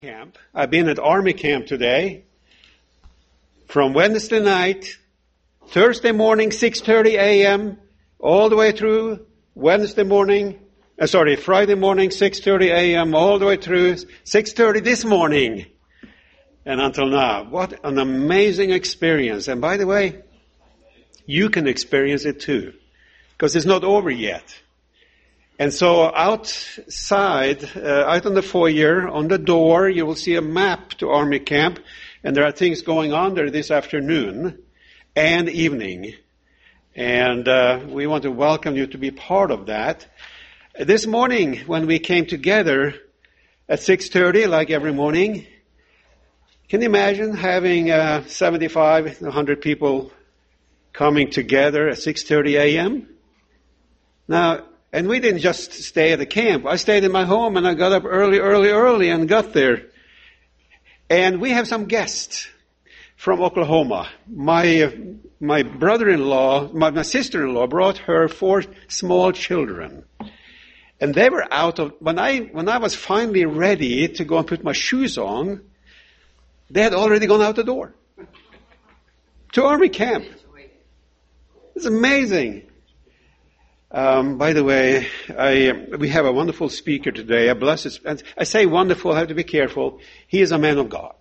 Camp. I've been at Army camp today from Wednesday night, Thursday morning, 6:30 a.m., all the way through Friday morning, 6:30 a.m., all the way through 6:30 this morning, and until now. What an amazing experience. And by the way, you can experience it too, because it's not over yet. And so outside, out on the foyer, on the door, you will see a map to Army camp. And there are things going on there this afternoon and evening. And we want to welcome you to be part of that. This morning, when we came together at 6:30, like every morning, can you imagine having 75, 100 people coming together at 6:30 a.m.? Now, and we didn't just stay at the camp. I stayed in my home and I got up early and got there. And we have some guests from Oklahoma. My brother-in-law, my sister-in-law brought her 4 small children. And they were out of, when I was finally ready to go and put my shoes on, they had already gone out the door to Army camp. It's amazing. By the way, we have a wonderful speaker today, a blessed, and I say wonderful, I have to be careful. He is a man of God.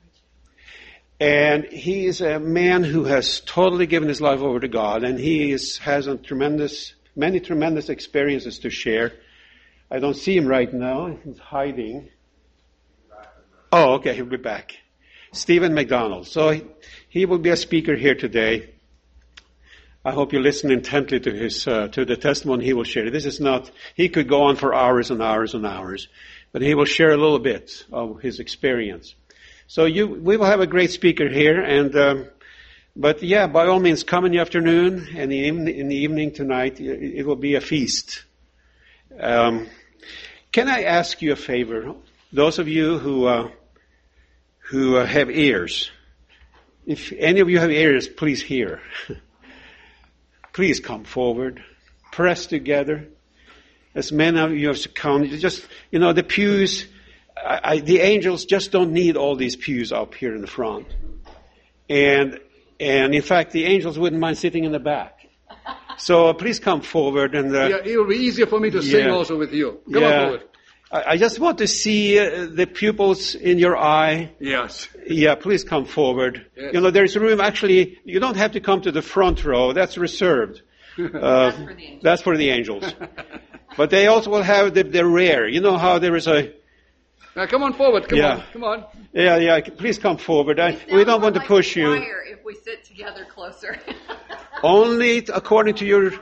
And he is a man who has totally given his life over to God, and he has many tremendous experiences to share. I don't see him right now. He's hiding. Oh, okay, he'll be back. Stephen McDonald. So he will be a speaker here today. I hope you listen intently to to the testimony he will share. This is not, he could go on for hours and hours and hours, but he will share a little bit of his experience. So we will have a great speaker here, but yeah, by all means, come in the afternoon and in the evening tonight. It will be a feast. Can I ask you a favor? Those of you who have ears, if any of you have ears, please hear. Please come forward. Press together. As many of you have come, the pews, the angels just don't need all these pews up here in the front. And in fact, the angels wouldn't mind sitting in the back. So please come forward. And it will be easier for me to sing also with you. Come on forward. I just want to see the pupils in your eye. Yes. Yeah, please come forward. Yes. There's room. Actually, you don't have to come to the front row. That's reserved. That's for the angels. But they also will have the rear. You know how there is a... Now come on forward. Come on. Yeah. Please come forward. We don't want to push you. If we sit together closer. Only according to your...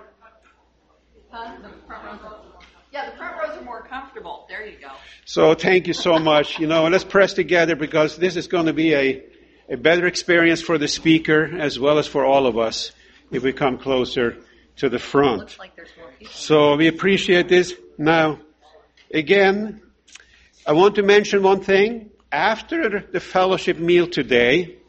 Yeah, the front rows are more comfortable. There you go. So thank you so much. And let's press together, because this is going to be a better experience for the speaker as well as for all of us if we come closer to the front. Looks like there's more people. So we appreciate this. Now, again, I want to mention one thing. After the fellowship meal today,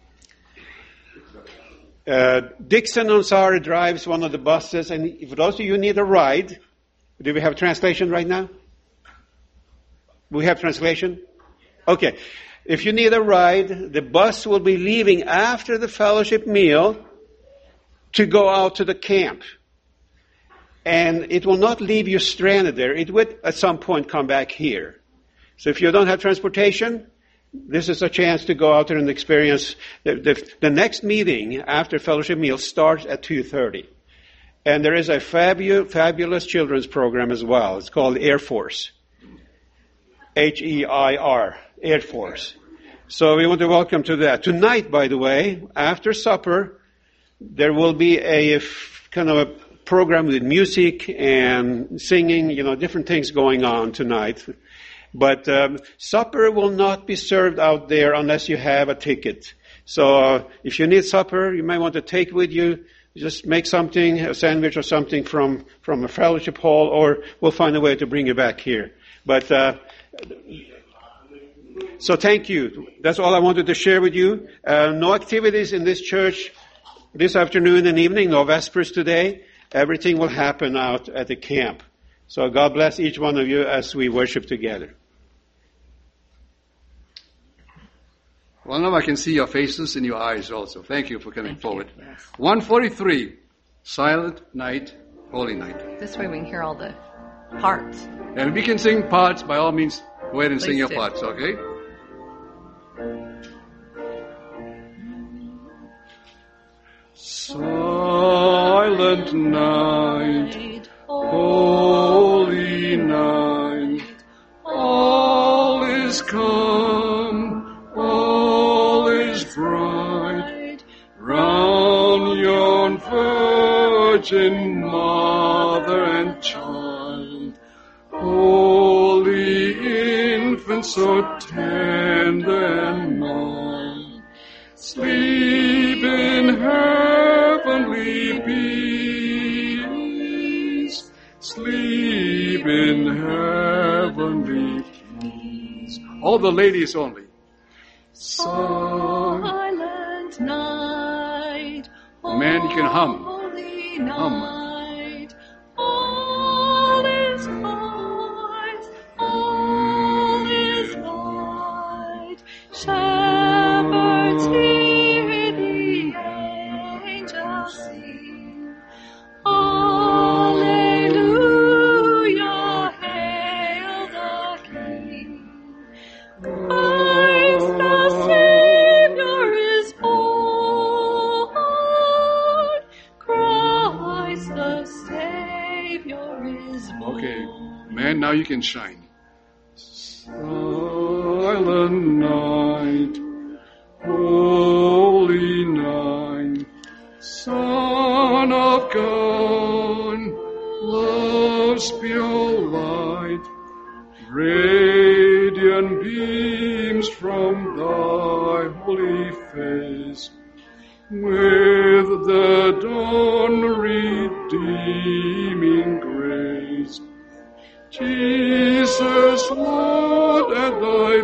Dixon Ansari drives one of the buses, and if those of you need a ride, do we have translation right now? We have translation? Okay. If you need a ride, the bus will be leaving after the fellowship meal to go out to the camp. And it will not leave you stranded there. It would at some point come back here. So if you don't have transportation, this is a chance to go out there and experience. The next meeting after fellowship meal starts at 2:30. And there is a fabulous children's program as well. It's called Air Force. HEIR, Air Force. So we want to welcome to that. Tonight, by the way, after supper, there will be a kind of a program with music and singing, different things going on tonight. But supper will not be served out there unless you have a ticket. So if you need supper, you might want to take with you. Just make something, a sandwich or something from a fellowship hall, or we'll find a way to bring you back here. But so thank you. That's all I wanted to share with you. No activities in this church this afternoon and evening, no Vespers today. Everything will happen out at the camp. So God bless each one of you as we worship together. Well, now I can see your faces and your eyes also. Thank you for coming forward. Yes. 143, Silent Night, Holy Night. This way we can hear all the parts. And we can sing parts, by all means, go ahead and sing Please your do. parts, okay? Silent night, holy night, all is calm, all is bright, round yon virgin mother and child, holy infant so tender and mild, sleep in heavenly peace, sleep in heavenly peace. All the ladies only. Silent night, Man, you can hum. holy Hum. night, all is quiet, all is light. Shepherds hear the angels sing. Alleluia, hail the King. Christ the Savior is born. Christ the Savior is born. Okay, man, now you can shine. Silent night, holy night, Son of God, love's pure light, radiant beams from thy holy face, with the dawn redeeming grace. Jesus, Lord, at thy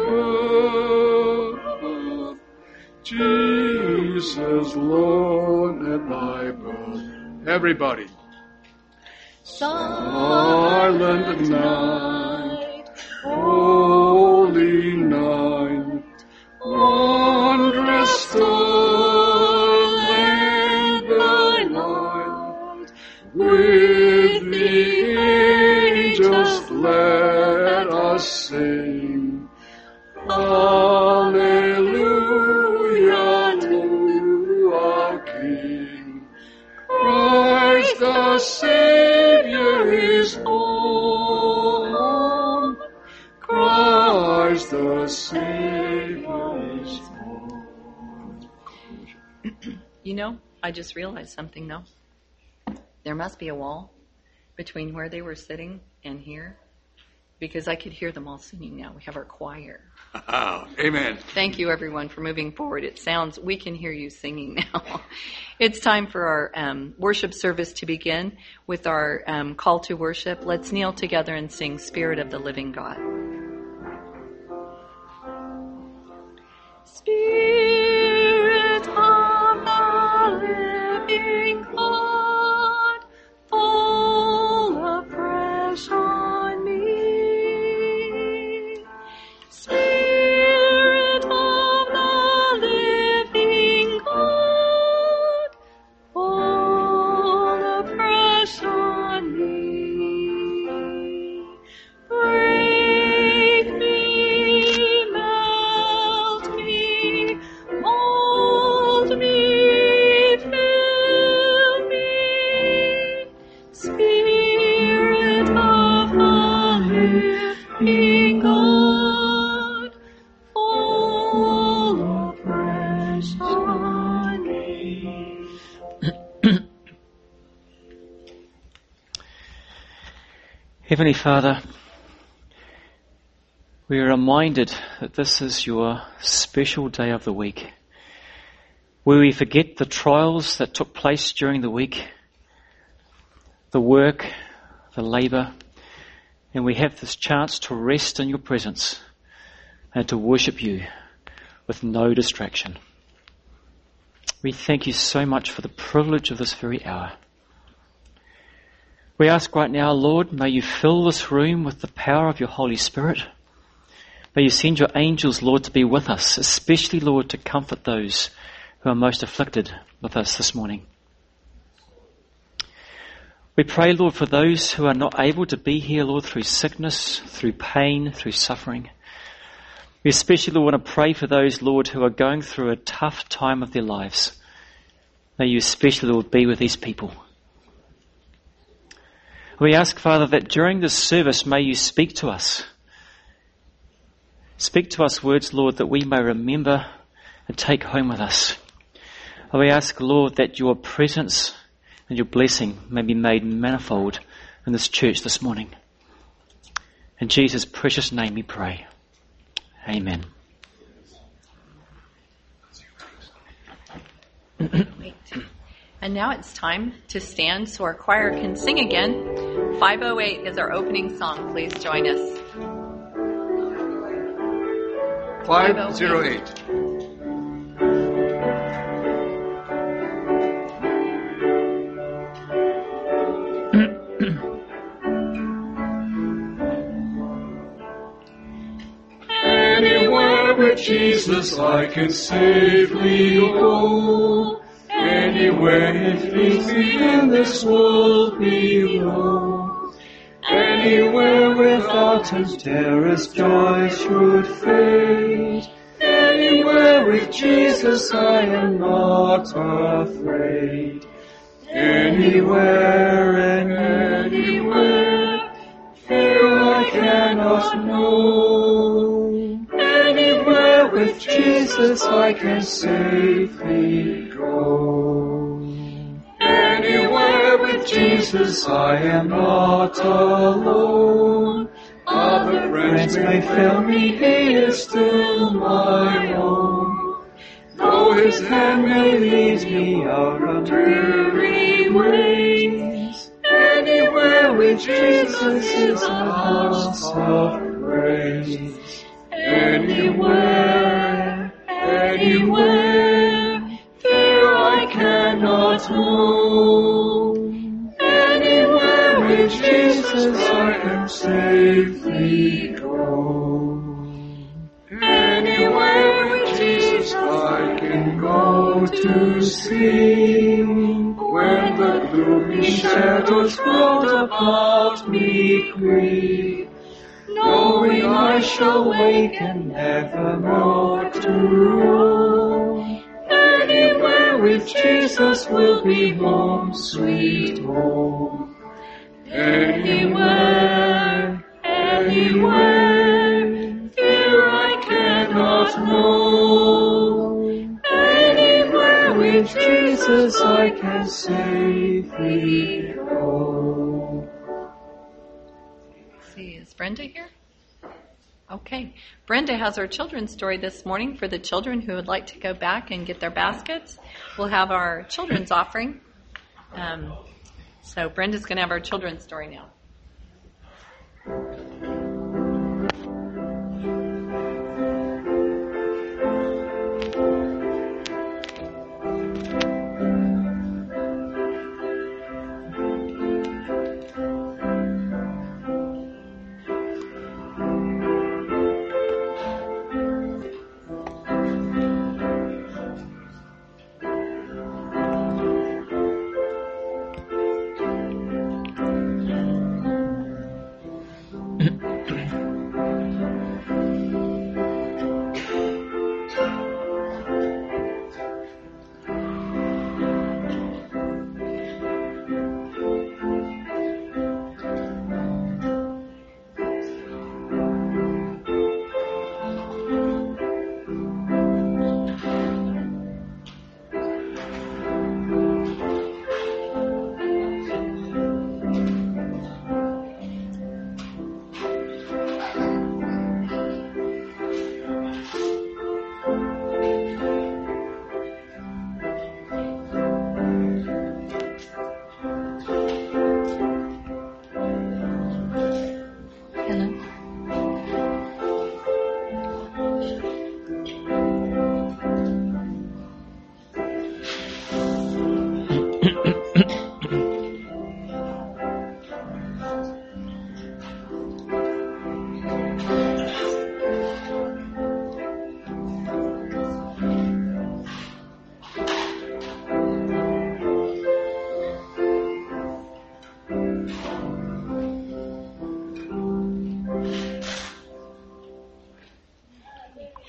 birth, Jesus, Lord, at thy birth. Everybody. Silent night, holy night, wondrous star, lend thy light, with the angels let us sing. Alleluia to our King. Christ the Savior is born. Christ the Savior is born. You know, I just realized something though. There must be a wall between where they were sitting and here, because I could hear them all singing now. We have our choir. Amen. Thank you, everyone, for moving forward. It sounds, we can hear you singing now. It's time for our worship service to begin with our call to worship. Let's kneel together and sing Spirit of the Living God. Spirit of the living God, fall afresh on me. Spirit of the living God, fall afresh on me. Break me, melt me, mold me, fill me. Spirit of the living God, fall afresh on me. Heavenly Father, we are reminded that this is your special day of the week, where we forget the trials that took place during the week, the work, the labour, and we have this chance to rest in your presence and to worship you with no distraction. We thank you so much for the privilege of this very hour. We ask right now, Lord, may you fill this room with the power of your Holy Spirit. May you send your angels, Lord, to be with us, especially, Lord, to comfort those who are most afflicted with us this morning. We pray, Lord, for those who are not able to be here, Lord, through sickness, through pain, through suffering. We especially, Lord, want to pray for those, Lord, who are going through a tough time of their lives. May you especially, Lord, be with these people. We ask, Father, that during this service, may you speak to us. Speak to us words, Lord, that we may remember and take home with us. We ask, Lord, that your presence and your blessing may be made manifold in this church this morning. In Jesus' precious name we pray. Amen. And now it's time to stand so our choir can sing again. 508 is our opening song. Please join us. 508. Anywhere with Jesus I can safely go. Anywhere it leads me in this world below. Anywhere without His dearest joy should fade. Anywhere with Jesus I am not afraid. Anywhere and anywhere, fear I cannot know. Anywhere with Jesus I can safely go. Anywhere with Jesus I am not alone. Other friends may fail me, He is still my own. Though His hand may lead me out on dreary ways, anywhere with Jesus is a house of praise. Anywhere, anywhere, fear I cannot know. Anywhere with Jesus I can safely go. Anywhere with Jesus I can go to see. When the gloomy shadows round about me creep, knowing I shall wake and never more to roam. Anywhere with Jesus will be home, sweet home. Anywhere, anywhere, fear I cannot know. Anywhere with Jesus I can safely go. See, is Brenda here? Okay. Brenda has our children's story this morning for the children who would like to go back and get their baskets. We'll have our children's offering. So Brenda's going to have our children's story now.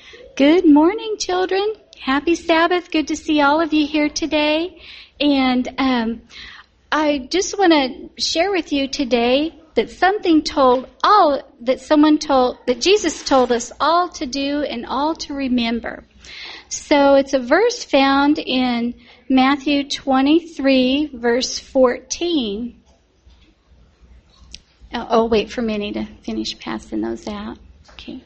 Good morning, children. Happy Sabbath. Good to see all of you here today. And I just want to share with you today that that Jesus told us all to do and all to remember. So it's a verse found in Matthew 23, verse 14. I'll wait for Minnie to finish passing those out. Okay.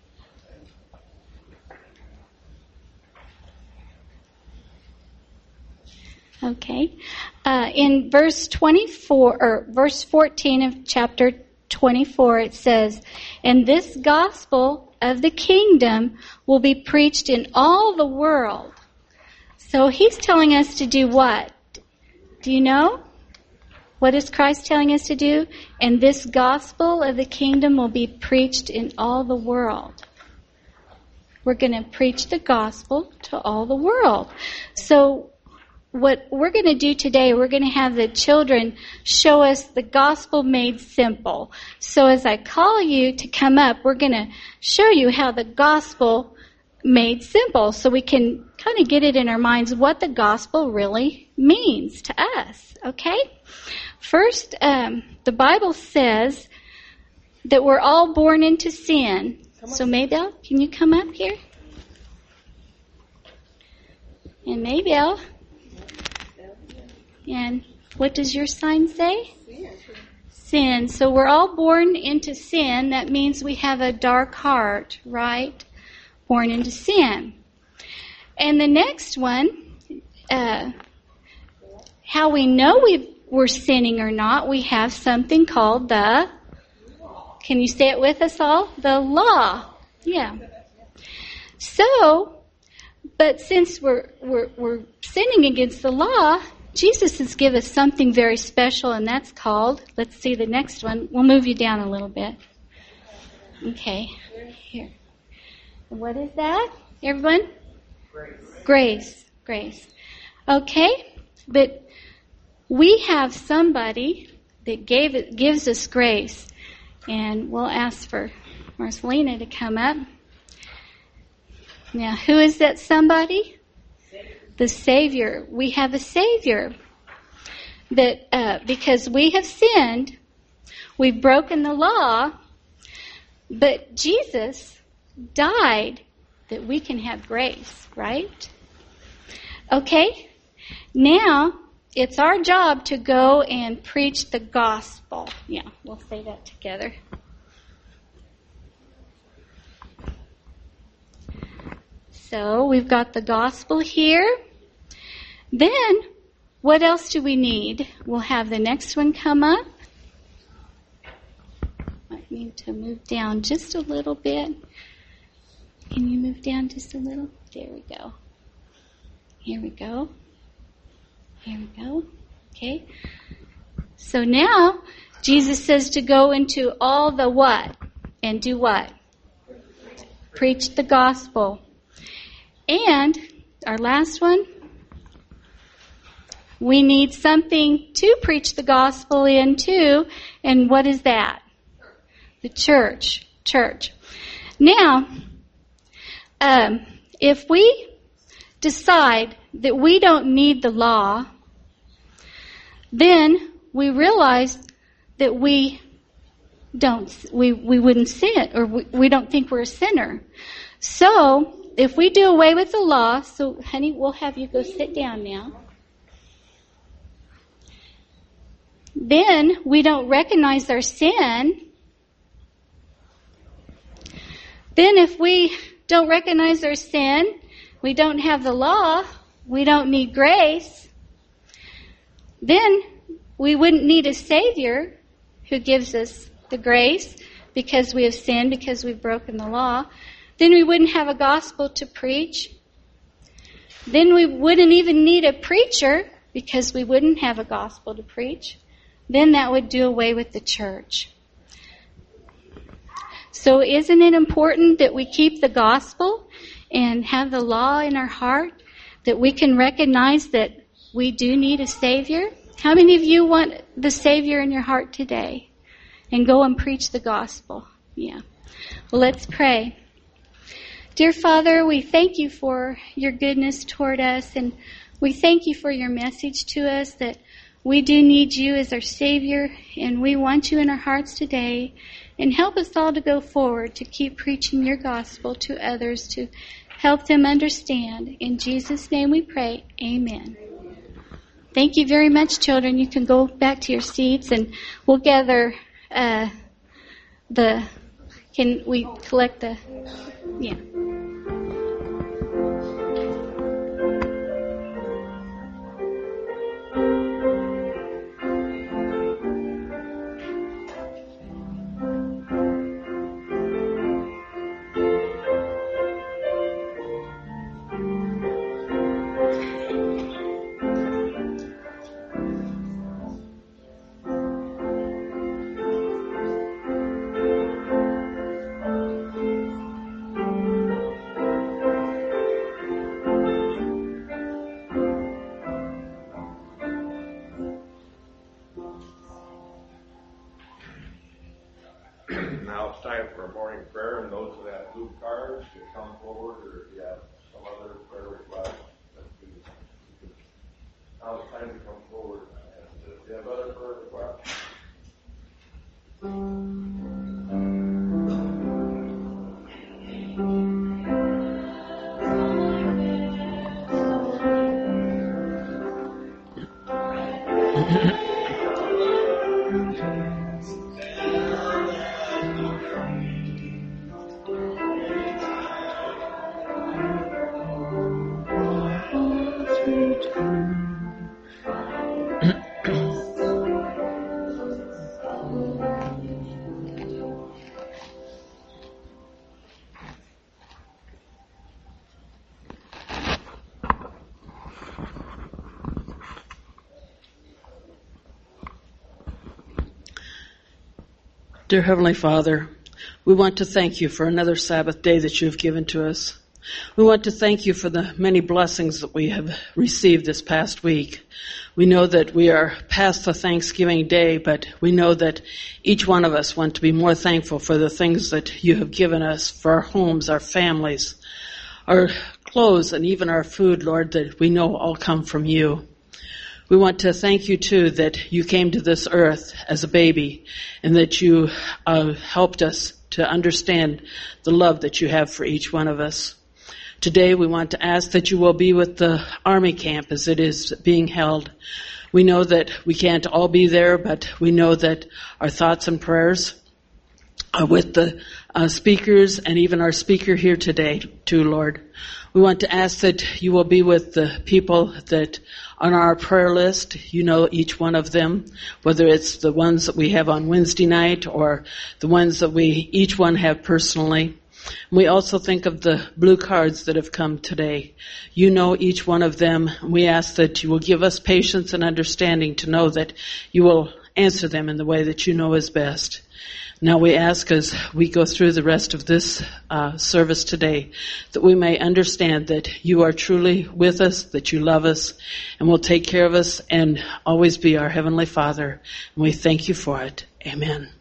Okay. In verse 24 or verse 14 of chapter 24, it says, "And this gospel of the kingdom will be preached in all the world." So he's telling us to do what? Do you know? What is Christ telling us to do? And this gospel of the kingdom will be preached in all the world. We're going to preach the gospel to all the world. So what we're going to do today, we're going to have the children show us the gospel made simple. So as I call you to come up, we're going to show you how the gospel made simple so we can kind of get it in our minds what the gospel really means to us. Okay? First, the Bible says that we're all born into sin. So Maybelle, can you come up here? And Maybelle. And what does your sign say? Sin. So we're all born into sin. That means we have a dark heart, right? Born into sin. And the next one, how we know we're sinning or not, we have something called the, can you say it with us all? The law. Yeah. So, but since we're sinning against the law, Jesus has given us something very special, and that's called, let's see the next one. We'll move you down a little bit. Okay. Here. What is that, everyone? Grace. Okay. But we have somebody that gives us grace, and we'll ask for Marcelina to come up. Now, who is that somebody? The Savior. We have a Savior that because we have sinned, we've broken the law, but Jesus died that we can have grace, right? Okay? Now, it's our job to go and preach the gospel. Yeah, we'll say that together. So, we've got the gospel here. Then, what else do we need? We'll have the next one come up. Might need to move down just a little bit. Can you move down just a little? There we go. Here we go. Okay. So now, Jesus says to go into all the what? And do what? Preach the gospel. And our last one, we need something to preach the gospel into, and what is that? The church. Now, if we decide that we don't need the law, then we realize that we wouldn't sin, or we don't think we're a sinner. So, if we do away with the law, so honey, we'll have you go sit down now. Then we don't recognize our sin. Then if we don't recognize our sin, we don't have the law, we don't need grace, then we wouldn't need a Savior who gives us the grace because we have sinned, because we've broken the law. Then we wouldn't have a gospel to preach. Then we wouldn't even need a preacher because we wouldn't have a gospel to preach. Then that would do away with the church. So isn't it important that we keep the gospel and have the law in our heart, that we can recognize that we do need a Savior? How many of you want the Savior in your heart today? And go and preach the gospel. Yeah. Well, let's pray. Dear Father, we thank you for your goodness toward us, and we thank you for your message to us that we do need you as our Savior, and we want you in our hearts today. And help us all to go forward to keep preaching your gospel to others to help them understand. In Jesus' name we pray. Amen. Thank you very much, children. You can go back to your seats, and we'll gather can we collect the, yeah. Now it's time for a morning prayer, and those that have blue cards should come forward, or if you have some other prayer request, now it's time to come forward. And if you have other prayer requests. Dear Heavenly Father, we want to thank you for another Sabbath day that you have given to us. We want to thank you for the many blessings that we have received this past week. We know that we are past the Thanksgiving day, but we know that each one of us want to be more thankful for the things that you have given us, for our homes, our families, our clothes, and even our food, Lord, that we know all come from you. We want to thank you, too, that you came to this earth as a baby and that you helped us to understand the love that you have for each one of us. Today, we want to ask that you will be with the Army camp as it is being held. We know that we can't all be there, but we know that our thoughts and prayers are with the speakers and even our speaker here today, too, Lord. We want to ask that you will be with the people that on our prayer list. You know each one of them, whether it's the ones that we have on Wednesday night or the ones that we each one have personally. We also think of the blue cards that have come today. You know each one of them. We ask that you will give us patience and understanding to know that you will answer them in the way that you know is best. Now we ask as we go through the rest of this service today that we may understand that you are truly with us, that you love us, and will take care of us and always be our Heavenly Father. And we thank you for it. Amen.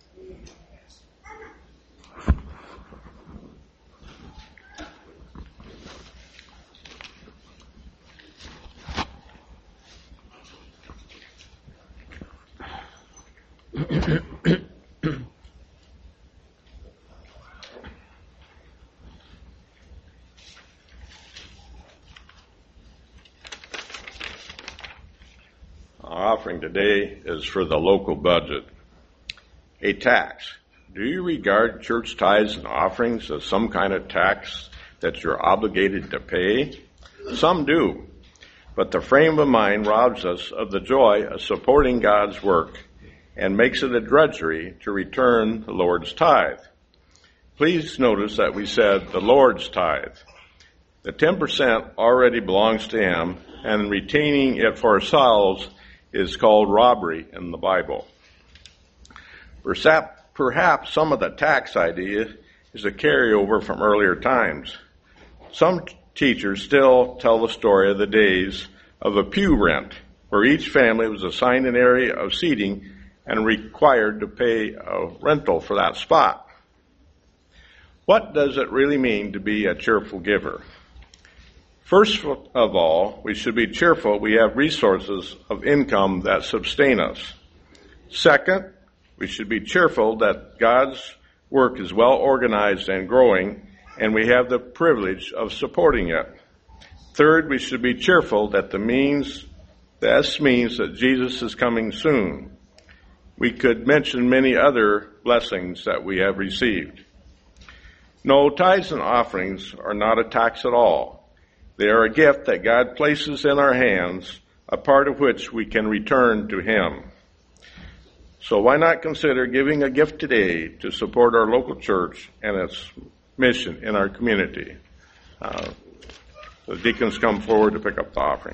Our offering today is for the local budget. A tax. Do you regard church tithes and offerings as some kind of tax that you're obligated to pay? Some do. But the frame of mind robs us of the joy of supporting God's work and makes it a drudgery to return the Lord's tithe. Please notice that we said the Lord's tithe. The 10% already belongs to Him, and retaining it for ourselves is called robbery in the Bible. Perhaps some of the tax idea is a carryover from earlier times. Some teachers still tell the story of the days of a pew rent, where each family was assigned an area of seating and required to pay a rental for that spot. What does it really mean to be a cheerful giver? First of all, we should be cheerful we have resources of income that sustain us. Second, we should be cheerful that God's work is well organized and growing, and we have the privilege of supporting it. Third, we should be cheerful that this means that Jesus is coming soon. We could mention many other blessings that we have received. No, tithes and offerings are not a tax at all. They are a gift that God places in our hands, a part of which we can return to Him. So why not consider giving a gift today to support our local church and its mission in our community? The deacons come forward to pick up the offering.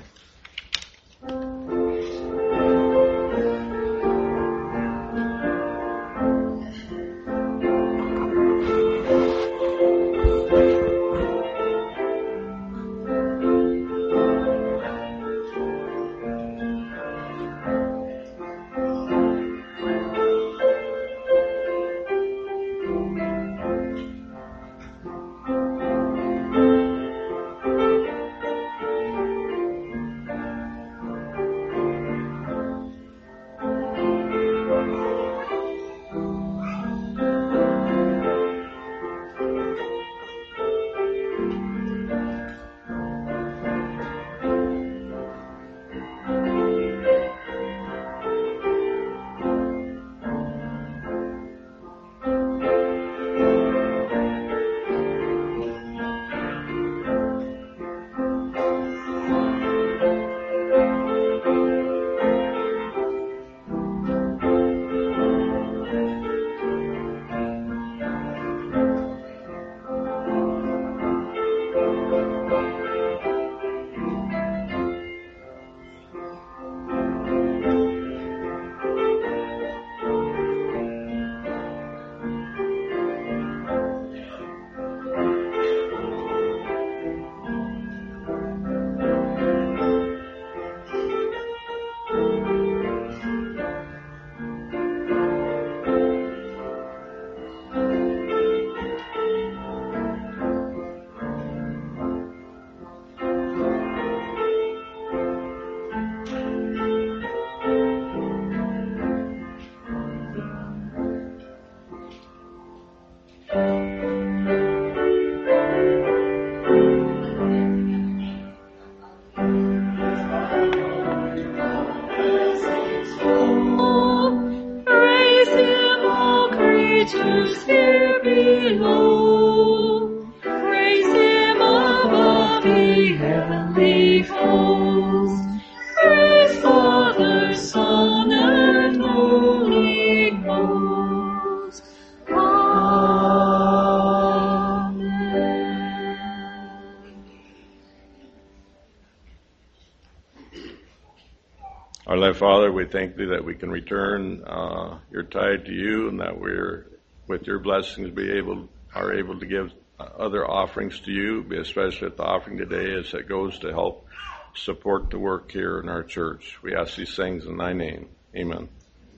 Our Lord Father, we thank Thee that we can return your tithe to You, and that we're, with Your blessings, are able to give other offerings to You, especially at the offering today as it goes to help support the work here in our church. We ask these things in Thy name. Amen.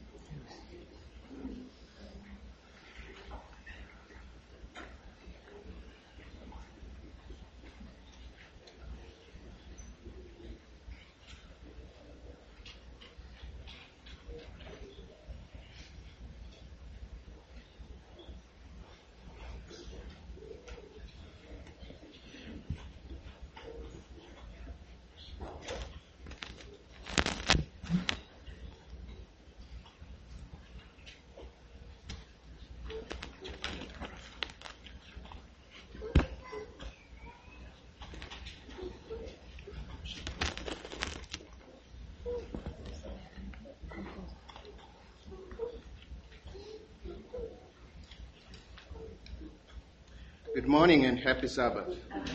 Good morning and happy Sabbath.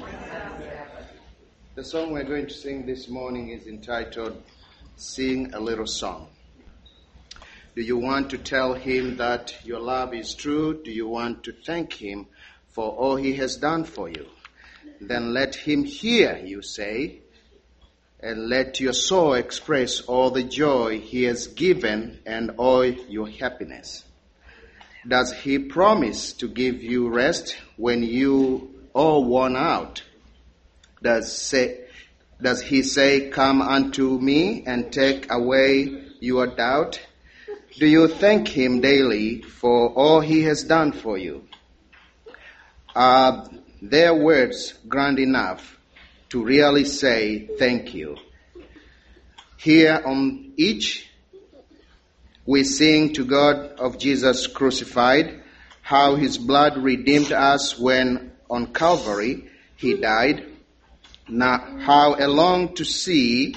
The song we're going to sing this morning is entitled, Sing a Little Song. Do you want to tell Him that your love is true? Do you want to thank Him for all He has done for you? Then let Him hear you say, and let your soul express all the joy He has given and all your happiness. Does He promise to give you rest when you are worn out? Does he say, come unto me and take away your doubt? Do you thank him daily for all he has done for you? Are their words grand enough to really say thank you? Here on each, we sing to God of Jesus crucified, how his blood redeemed us when on Calvary he died. Now, how I long to see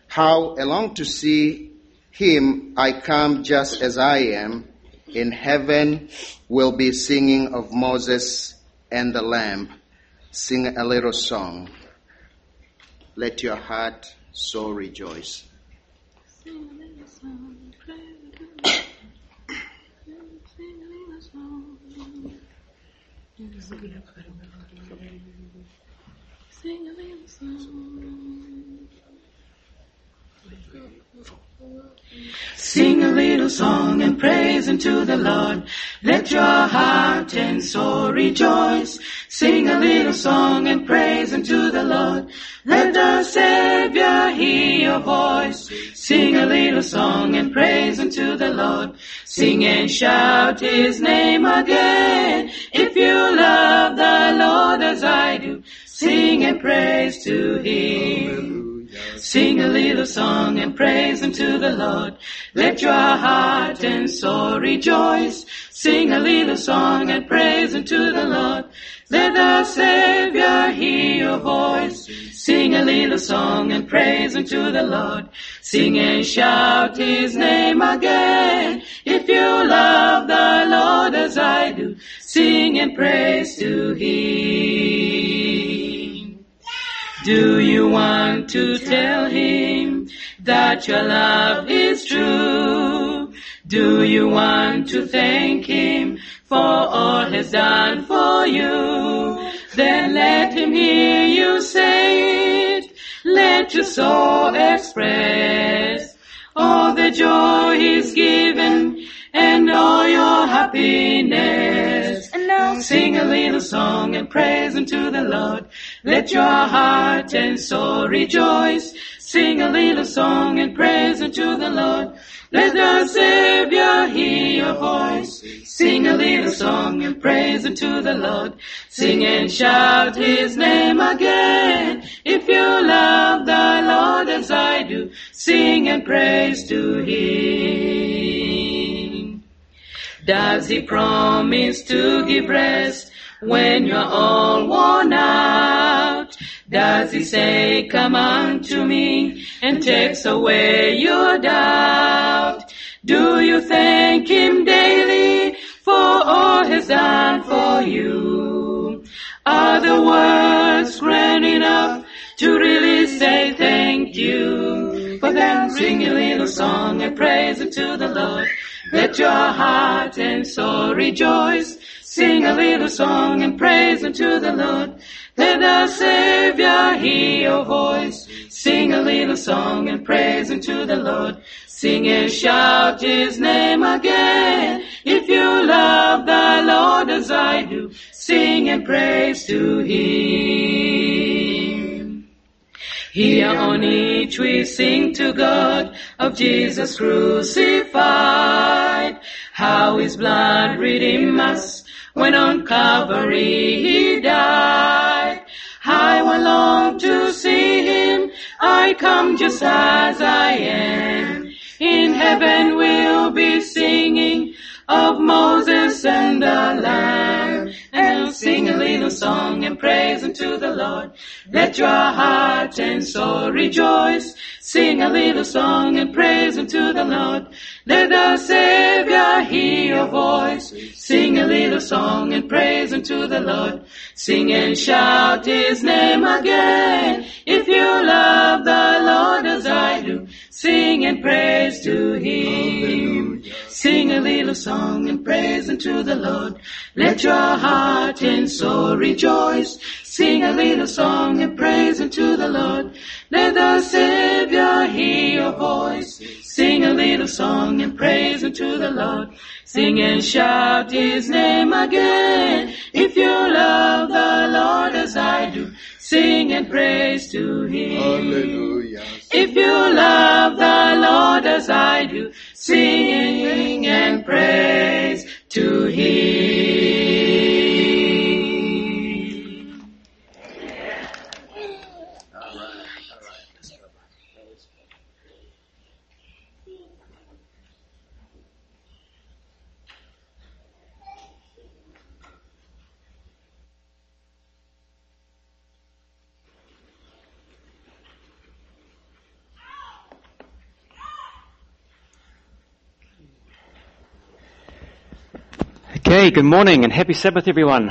him I come just as I am. In heaven we'll be singing of Moses and the Lamb. Sing a little song. Let your heart so rejoice. Sing a little song. Sing a little song and praise unto the Lord. Let your heart and soul rejoice. Sing a little song and praise unto the Lord. Let the Savior hear your voice. Sing a little song and praise unto the Lord. Sing and shout his name again. If you love the Lord as I do, sing and praise to him. Sing a little song and praise unto the Lord. Let your heart and soul rejoice. Sing a little song and praise unto the Lord. Let the Savior hear your voice. Sing a little song and praise unto the Lord. Sing and shout his name again. If you love the Lord as I do, sing and praise to him. Do you want to tell him that your love is true? Do you want to thank him for all he's done for you? Then let him hear you say it. Let your soul express all the joy he's given and all your happiness. And now sing a little song and praise unto the Lord. Let your heart and soul rejoice. Sing a little song and praise unto the Lord. Let the Savior hear your voice. Sing a little song and praise unto the Lord. Sing and shout his name again. If you love the Lord as I do, sing and praise to him. Does he promise to give rest when you're all worn out? Does he say, come unto me, and takes away your doubt? Do you thank him daily for all he's done for you? Are the words grand enough to really say thank you? For then sing a little song and praise unto the Lord. Let your heart and soul rejoice. Sing a little song and praise unto the Lord. Let the Savior hear your voice. Sing a little song and praise unto the Lord. Sing and shout his name again. If you love the Lord as I do, sing and praise to him. Here on each we sing to God of Jesus crucified, how his blood redeemed us when on Calvary he died. I long to see him, I come just as I am. In heaven we'll be singing of Moses and the Lamb, and we'll sing a little song and praise unto the Lord. Let your heart and soul rejoice. Sing a little song and praise unto the Lord. Let the Savior hear your voice. Sing a little song and praise unto the Lord. Sing and shout his name again. If you love the Lord as I do, sing and praise to him. Sing a little song and praise unto the Lord. Let your heart and soul rejoice. Sing a little song and praise unto the the Lord. Let the Savior hear your voice. Sing a little song and praise unto the Lord. Sing and shout his name again. If you love the Lord as I do, sing and praise to him. Hallelujah. If you love the Lord as I do, sing and praise to him. Okay, good morning and happy Sabbath, everyone.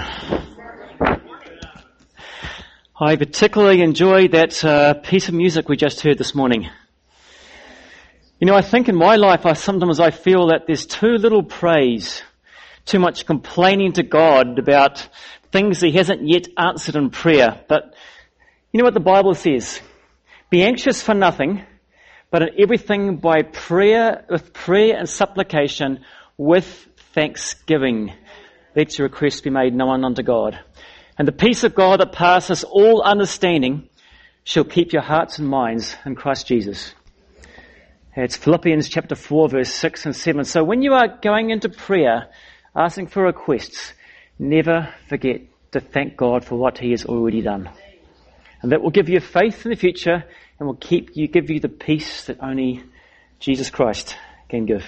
I particularly enjoyed that piece of music we just heard this morning. You know, I think in my life, sometimes I feel that there's too little praise, too much complaining to God about things He hasn't yet answered in prayer. But you know what the Bible says? Be anxious for nothing, but in everything by prayer, with prayer and supplication, with thanksgiving, let your requests be made known unto God. And the peace of God that passes all understanding shall keep your hearts and minds in Christ Jesus. It's Philippians chapter 4, verse 6 and 7. So when you are going into prayer, asking for requests, never forget to thank God for what He has already done. And that will give you faith in the future and will give you the peace that only Jesus Christ can give.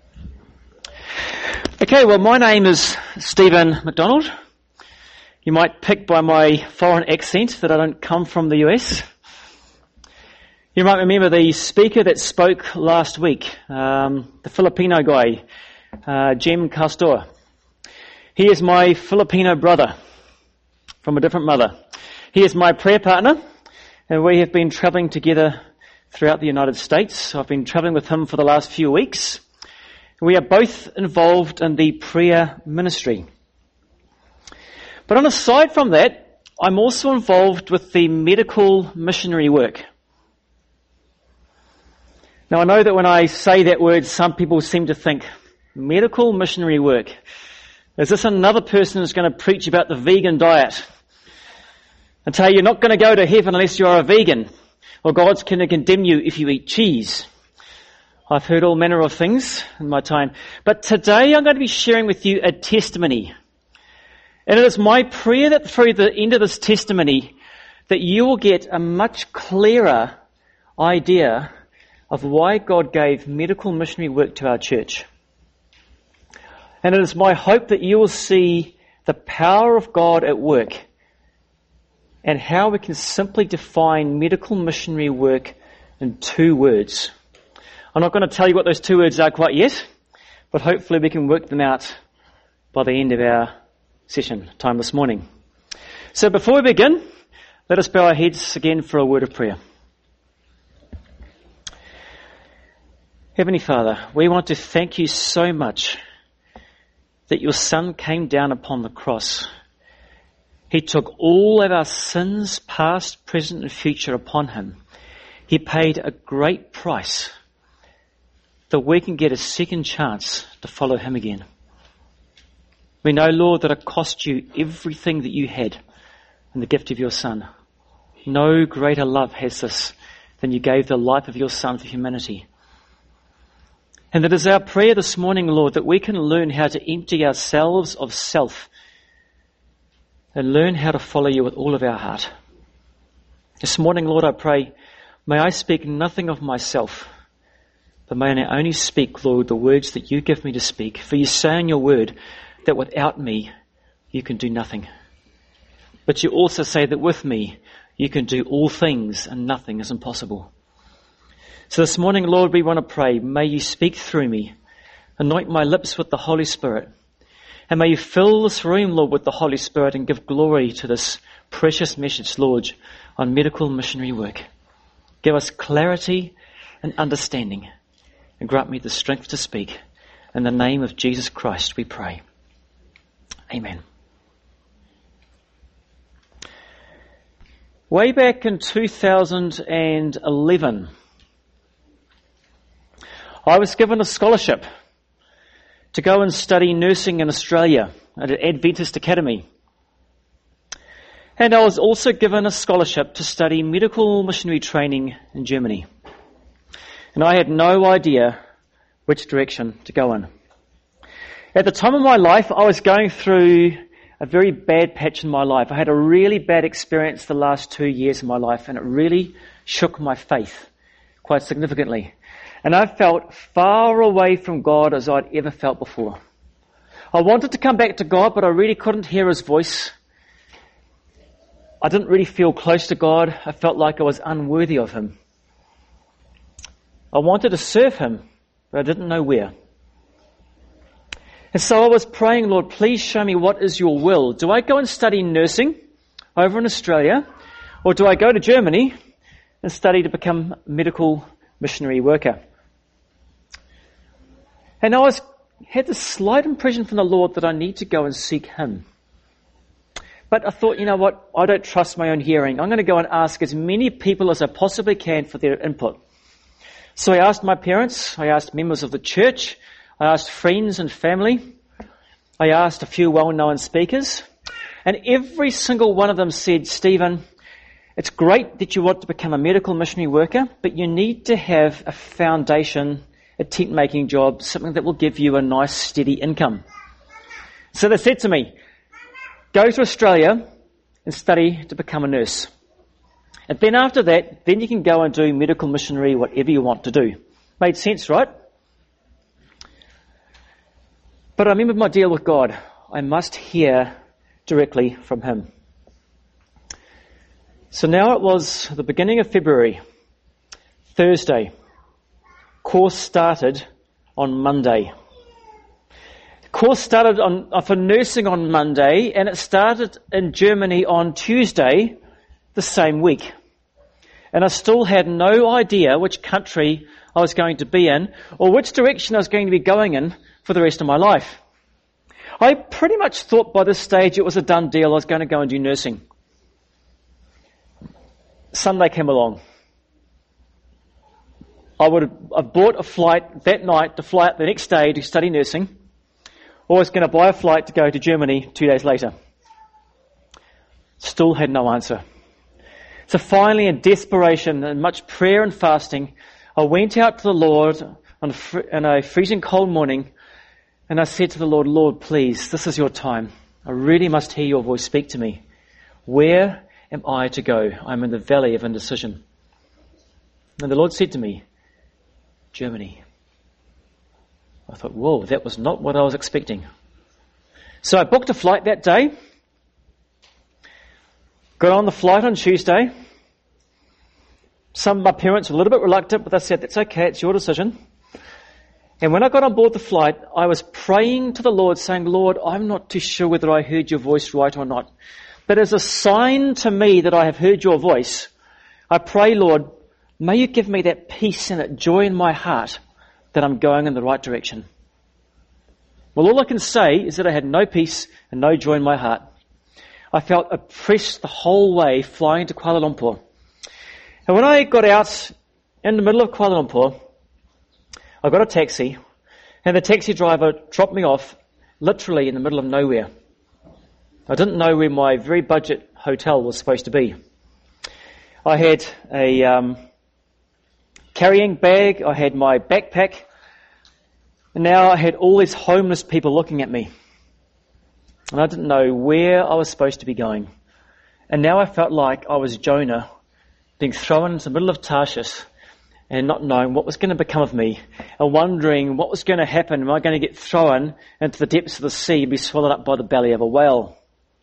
Okay, well, my name is Stephen McDonald. You might pick by my foreign accent that I don't come from the US. You might remember the speaker that spoke last week, the Filipino guy, Jem Castor. He is my Filipino brother from a different mother. He is my prayer partner, and we have been travelling together throughout the United States. I've been travelling with him for the last few weeks. We are both involved in the prayer ministry. But aside from that, I'm also involved with the medical missionary work. Now I know that when I say that word, some people seem to think, medical missionary work. Is this another person who's going to preach about the vegan diet and tell you you're not going to go to heaven unless you are a vegan, or God's going to condemn you if you eat cheese? I've heard all manner of things in my time. But today I'm going to be sharing with you a testimony. And it is my prayer that through the end of this testimony that you will get a much clearer idea of why God gave medical missionary work to our church. And it is my hope that you will see the power of God at work and how we can simply define medical missionary work in 2 words. I'm not going to tell you what those 2 words are quite yet, but hopefully we can work them out by the end of our session time this morning. So before we begin, let us bow our heads again for a word of prayer. Heavenly Father, we want to thank you so much that your Son came down upon the cross. He took all of our sins, past, present and future, upon him. He paid a great price that we can get a second chance to follow him again. We know, Lord, that it cost you everything that you had in the gift of your Son. No greater love has this than you gave the life of your Son for humanity. And it is our prayer this morning, Lord, that we can learn how to empty ourselves of self and learn how to follow you with all of our heart. This morning, Lord, I pray, may I speak nothing of myself, but may I only speak, Lord, the words that you give me to speak. For you say in your word that without me, you can do nothing. But you also say that with me, you can do all things and nothing is impossible. So this morning, Lord, we want to pray, may you speak through me, anoint my lips with the Holy Spirit, and may you fill this room, Lord, with the Holy Spirit and give glory to this precious message, Lord, on medical missionary work. Give us clarity and understanding, and grant me the strength to speak. In the name of Jesus Christ we pray. Amen. Way back in 2011, I was given a scholarship to go and study nursing in Australia at an Adventist Academy. And I was also given a scholarship to study medical missionary training in Germany. And I had no idea which direction to go in. At the time of my life, I was going through a very bad patch in my life. I had a really bad experience the last 2 years of my life, and it really shook my faith quite significantly. And I felt far away from God as I'd ever felt before. I wanted to come back to God, but I really couldn't hear His voice. I didn't really feel close to God. I felt like I was unworthy of Him. I wanted to serve Him, but I didn't know where. And so I was praying, Lord, please show me what is your will. Do I go and study nursing over in Australia, or do I go to Germany and study to become a medical missionary worker? And I had this slight impression from the Lord that I need to go and seek Him. But I thought, you know what, I don't trust my own hearing. I'm going to go and ask as many people as I possibly can for their input. So I asked my parents, I asked members of the church, I asked friends and family, I asked a few well-known speakers, and every single one of them said, Stephen, it's great that you want to become a medical missionary worker, but you need to have a foundation, a tent-making job, something that will give you a nice, steady income. So they said to me, go to Australia and study to become a nurse. And then after that, then you can go and do medical missionary, whatever you want to do. Made sense, right? But I remembered my deal with God. I must hear directly from Him. So now it was the beginning of February, Thursday. Course started on Monday. The course started for nursing on Monday, and it started in Germany on Tuesday the same week. And I still had no idea which country I was going to be in or which direction I was going to be going in for the rest of my life. I pretty much thought by this stage it was a done deal. I was going to go and do nursing. Sunday came along. I bought a flight that night to fly out the next day to study nursing, or I was going to buy a flight to go to Germany 2 days later. Still had no answer. So finally, in desperation and much prayer and fasting, I went out to the Lord on a freezing cold morning, and I said to the Lord, Lord, please, this is your time. I really must hear your voice speak to me. Where am I to go? I'm in the valley of indecision. And the Lord said to me, Germany. I thought, whoa, that was not what I was expecting. So I booked a flight that day, got on the flight on Tuesday. Some of my parents were a little bit reluctant, but they said, that's okay, it's your decision. And when I got on board the flight, I was praying to the Lord, saying, Lord, I'm not too sure whether I heard your voice right or not. But as a sign to me that I have heard your voice, I pray, Lord, may you give me that peace and that joy in my heart that I'm going in the right direction. Well, all I can say is that I had no peace and no joy in my heart. I felt oppressed the whole way flying to Kuala Lumpur. And when I got out in the middle of Kuala Lumpur, I got a taxi, and the taxi driver dropped me off literally in the middle of nowhere. I didn't know where my very budget hotel was supposed to be. I had a carrying bag, I had my backpack, and now I had all these homeless people looking at me. And I didn't know where I was supposed to be going. And now I felt like I was Jonah being thrown into the middle of Tarshish and not knowing what was going to become of me and wondering what was going to happen. Am I going to get thrown into the depths of the sea and be swallowed up by the belly of a whale?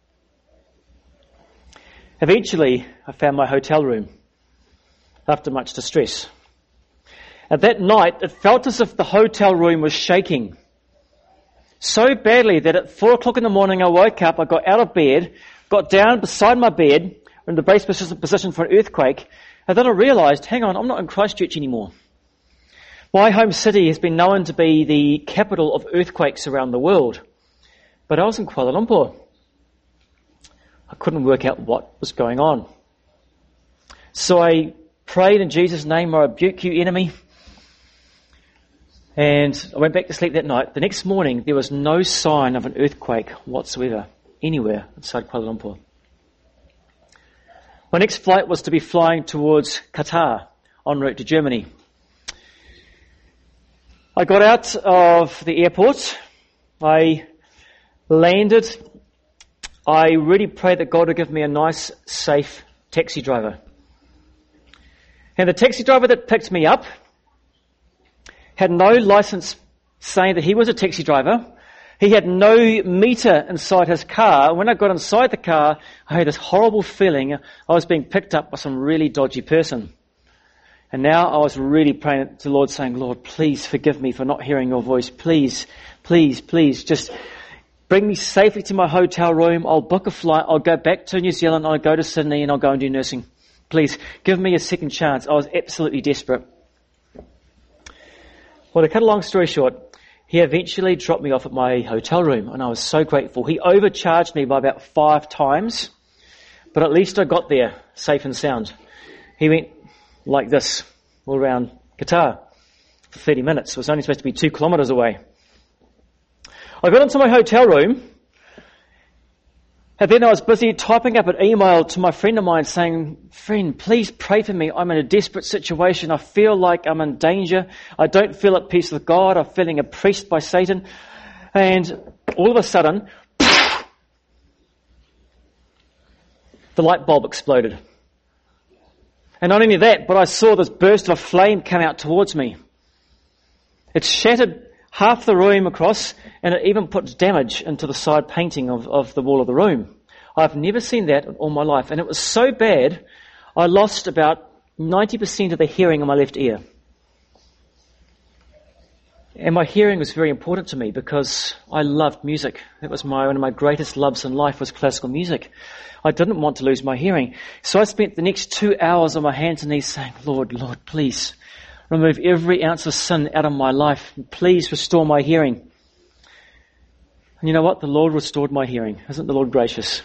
Eventually, I found my hotel room after much distress. And that night, it felt as if the hotel room was shaking so badly that at 4 o'clock in the morning I woke up, I got out of bed, got down beside my bed in the brace position for an earthquake, and then I realised, hang on, I'm not in Christchurch anymore. My home city has been known to be the capital of earthquakes around the world, but I was in Kuala Lumpur. I couldn't work out what was going on. So I prayed in Jesus' name, I rebuke you, enemy. And I went back to sleep that night. The next morning, there was no sign of an earthquake whatsoever, anywhere inside Kuala Lumpur. My next flight was to be flying towards Qatar, en route to Germany. I got out of the airport. I landed. I really prayed that God would give me a nice, safe taxi driver. And the taxi driver that picked me up had no license saying that he was a taxi driver. He had no meter inside his car. When I got inside the car, I had this horrible feeling I was being picked up by some really dodgy person. And now I was really praying to the Lord, saying, Lord, please forgive me for not hearing your voice. Please, please, please, just bring me safely to my hotel room. I'll book a flight. I'll go back to New Zealand. I'll go to Sydney and I'll go and do nursing. Please, give me a second chance. I was absolutely desperate. Well, to cut a long story short, he eventually dropped me off at my hotel room, and I was so grateful. He overcharged me by about 5 times, but at least I got there safe and sound. He went like this all around Qatar for 30 minutes. It was only supposed to be 2 kilometres away. I got into my hotel room, and then I was busy typing up an email to my friend of mine saying, friend, please pray for me. I'm in a desperate situation. I feel like I'm in danger. I don't feel at peace with God. I'm feeling oppressed by Satan. And all of a sudden, the light bulb exploded. And not only that, but I saw this burst of a flame come out towards me. It shattered half the room across, and it even put damage into the side painting of the wall of the room. I've never seen that in all my life. And it was so bad, I lost about 90% of the hearing in my left ear. And my hearing was very important to me because I loved music. It was one of my greatest loves in life was classical music. I didn't want to lose my hearing. So I spent the next 2 hours on my hands and knees saying, Lord, Lord, please remove every ounce of sin out of my life. Please restore my hearing. And you know what? The Lord restored my hearing. Isn't the Lord gracious?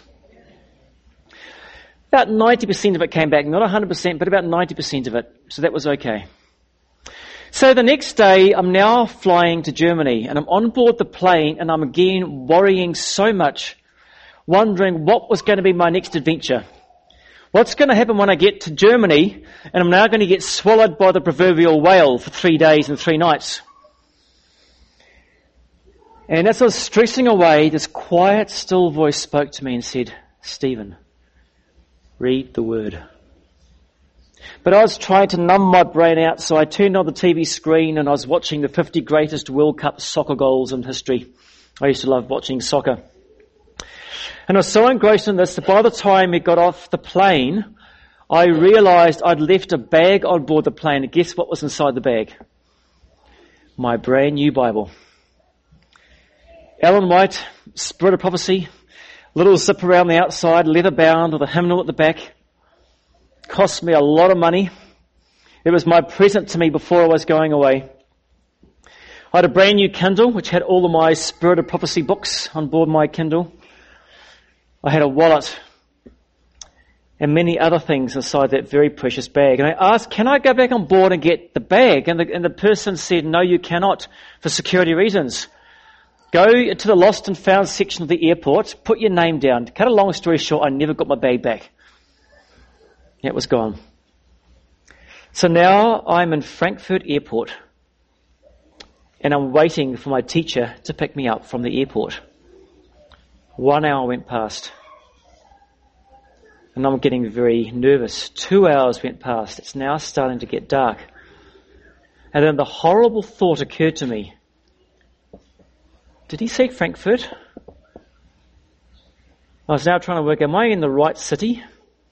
About 90% of it came back. Not 100%, but about 90% of it. So that was okay. So the next day, I'm now flying to Germany, and I'm on board the plane, and I'm again worrying so much, wondering what was going to be my next adventure. What's going to happen when I get to Germany, and I'm now going to get swallowed by the proverbial whale for 3 days and 3 nights? And as I was stressing away, this quiet, still voice spoke to me and said, Stephen, read the word. But I was trying to numb my brain out, so I turned on the TV screen and I was watching the 50 greatest World Cup soccer goals in history. I used to love watching soccer. And I was so engrossed in this that by the time we got off the plane, I realized I'd left a bag on board the plane. And guess what was inside the bag? My brand new Bible. Ellen White, Spirit of Prophecy, little zip around the outside, leather bound with a hymnal at the back. Cost me a lot of money. It was my present to me before I was going away. I had a brand new Kindle, which had all of my Spirit of Prophecy books on board my Kindle. I had a wallet and many other things inside that very precious bag. And I asked, can I go back on board and get the bag? And the person said, no, you cannot for security reasons. Go to the lost and found section of the airport, put your name down. To cut a long story short, I never got my bag back. It was gone. So now I'm in Frankfurt Airport and I'm waiting for my teacher to pick me up from the airport. 1 hour went past and I'm getting very nervous. 2 hours went past. It's now starting to get dark. And then the horrible thought occurred to me. Did he say Frankfurt? I was now trying to work, am I in the right city?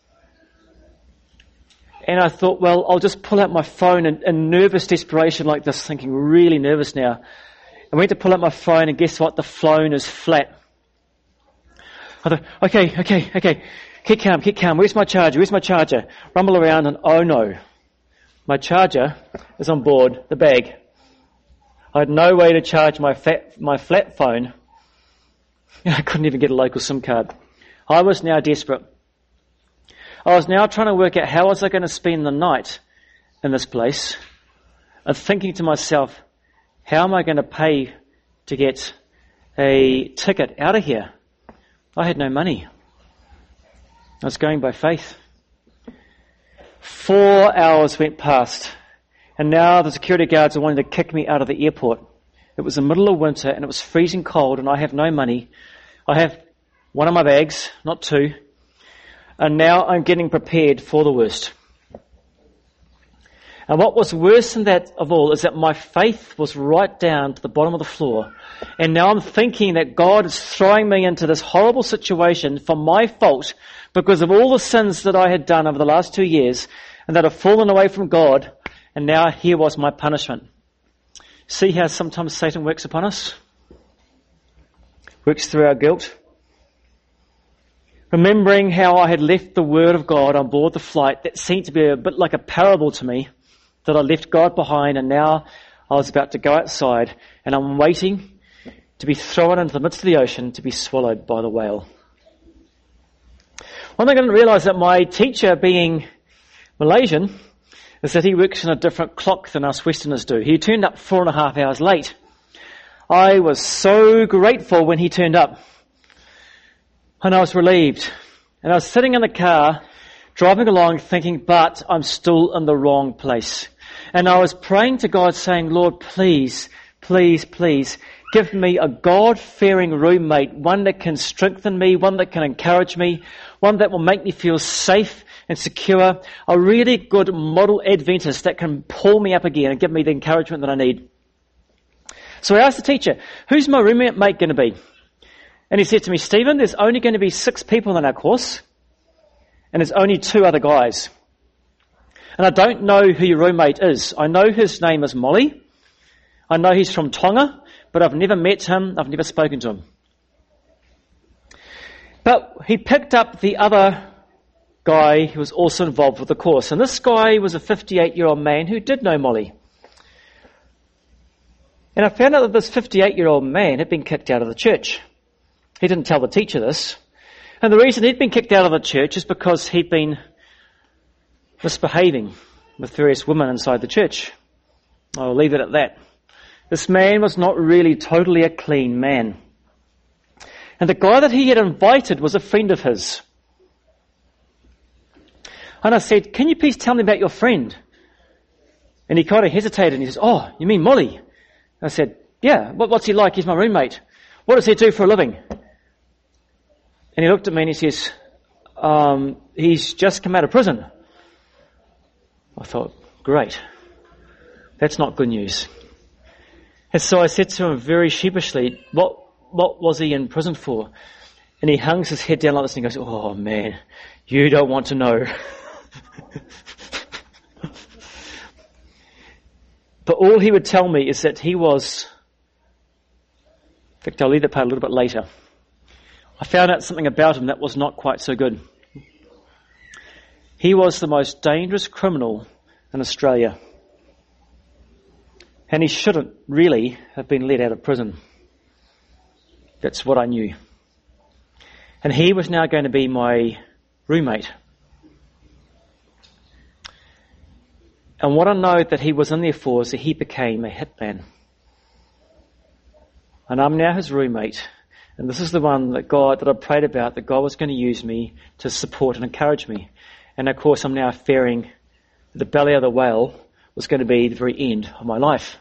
And I thought, well, I'll just pull out my phone in nervous desperation like this, thinking really nervous now. I went to pull out my phone and guess what? The phone is flat. I thought, okay. Keep calm. Where's my charger? Rumble around and oh no. My charger is on board the bag. I had no way to charge my flat phone. I couldn't even get a local SIM card. I was now desperate. I was now trying to work out how was I going to spend the night in this place, and thinking to myself, how am I going to pay to get a ticket out of here? I had no money. I was going by faith. 4 hours went past, and now the security guards are wanting to kick me out of the airport. It was the middle of winter, and it was freezing cold, and I have no money. I have one of my bags, not two, and now I'm getting prepared for the worst. And what was worse than that of all is that my faith was right down to the bottom of the floor. And now I'm thinking that God is throwing me into this horrible situation for my fault because of all the sins that I had done over the last 2 years and that have fallen away from God. And now here was my punishment. See how sometimes Satan works upon us? Works through our guilt. Remembering how I had left the Word of God on board the flight, that seemed to be a bit like a parable to me, that I left God behind and now I was about to go outside and I'm waiting to be thrown into the midst of the ocean to be swallowed by the whale. One thing I didn't realise that my teacher, being Malaysian, is that he works in a different clock than us Westerners do. He turned up 4.5 hours late. I was so grateful when he turned up. And I was relieved. And I was sitting in the car, driving along thinking, but I'm still in the wrong place. And I was praying to God saying, Lord, please, please, please, give me a God-fearing roommate, one that can strengthen me, one that can encourage me, one that will make me feel safe and secure, a really good model Adventist that can pull me up again and give me the encouragement that I need. So I asked the teacher, who's my roommate going to be? And he said to me, Stephen, there's only going to be 6 people in our course, and there's only 2 other guys. And I don't know who your roommate is. I know his name is Molly. I know he's from Tonga, but I've never met him. I've never spoken to him. But he picked up the other guy who was also involved with the course. And this guy was a 58-year-old man who did know Molly. And I found out that this 58-year-old man had been kicked out of the church. He didn't tell the teacher this. And the reason he'd been kicked out of the church is because he'd been misbehaving with various women inside the church. I'll leave it at that. This man was not really totally a clean man. And the guy that he had invited was a friend of his. And I said, can you please tell me about your friend? And he kind of hesitated and he says, oh, you mean Molly? I said, yeah, what's he like? He's my roommate. What does he do for a living? And he looked at me and he says, he's just come out of prison. I thought, great. That's not good news. And so I said to him very sheepishly, what was he in prison for? And he hung his head down like this and he goes, oh man, you don't want to know. But all he would tell me is that he was, in fact I'll leave that part a little bit later. I found out something about him that was not quite so good. He was the most dangerous criminal in Australia. And he shouldn't really have been let out of prison. That's what I knew. And he was now going to be my roommate. And what I know that he was in there for is that he became a hitman. And I'm now his roommate. And this is the one that I prayed about, that God was going to use me to support and encourage me. And of course I'm now fearing the belly of the whale was going to be the very end of my life.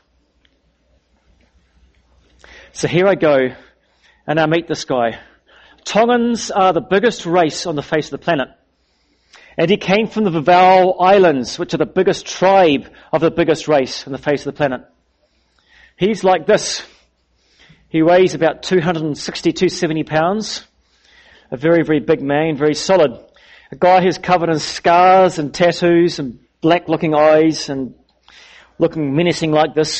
So here I go, and I meet this guy. Tongans are the biggest race on the face of the planet. And he came from the Vavau Islands, which are the biggest tribe of the biggest race on the face of the planet. He's like this. He weighs about 260, 270 pounds. A very, very big man, very solid. A guy who's covered in scars and tattoos and black-looking eyes and looking menacing like this.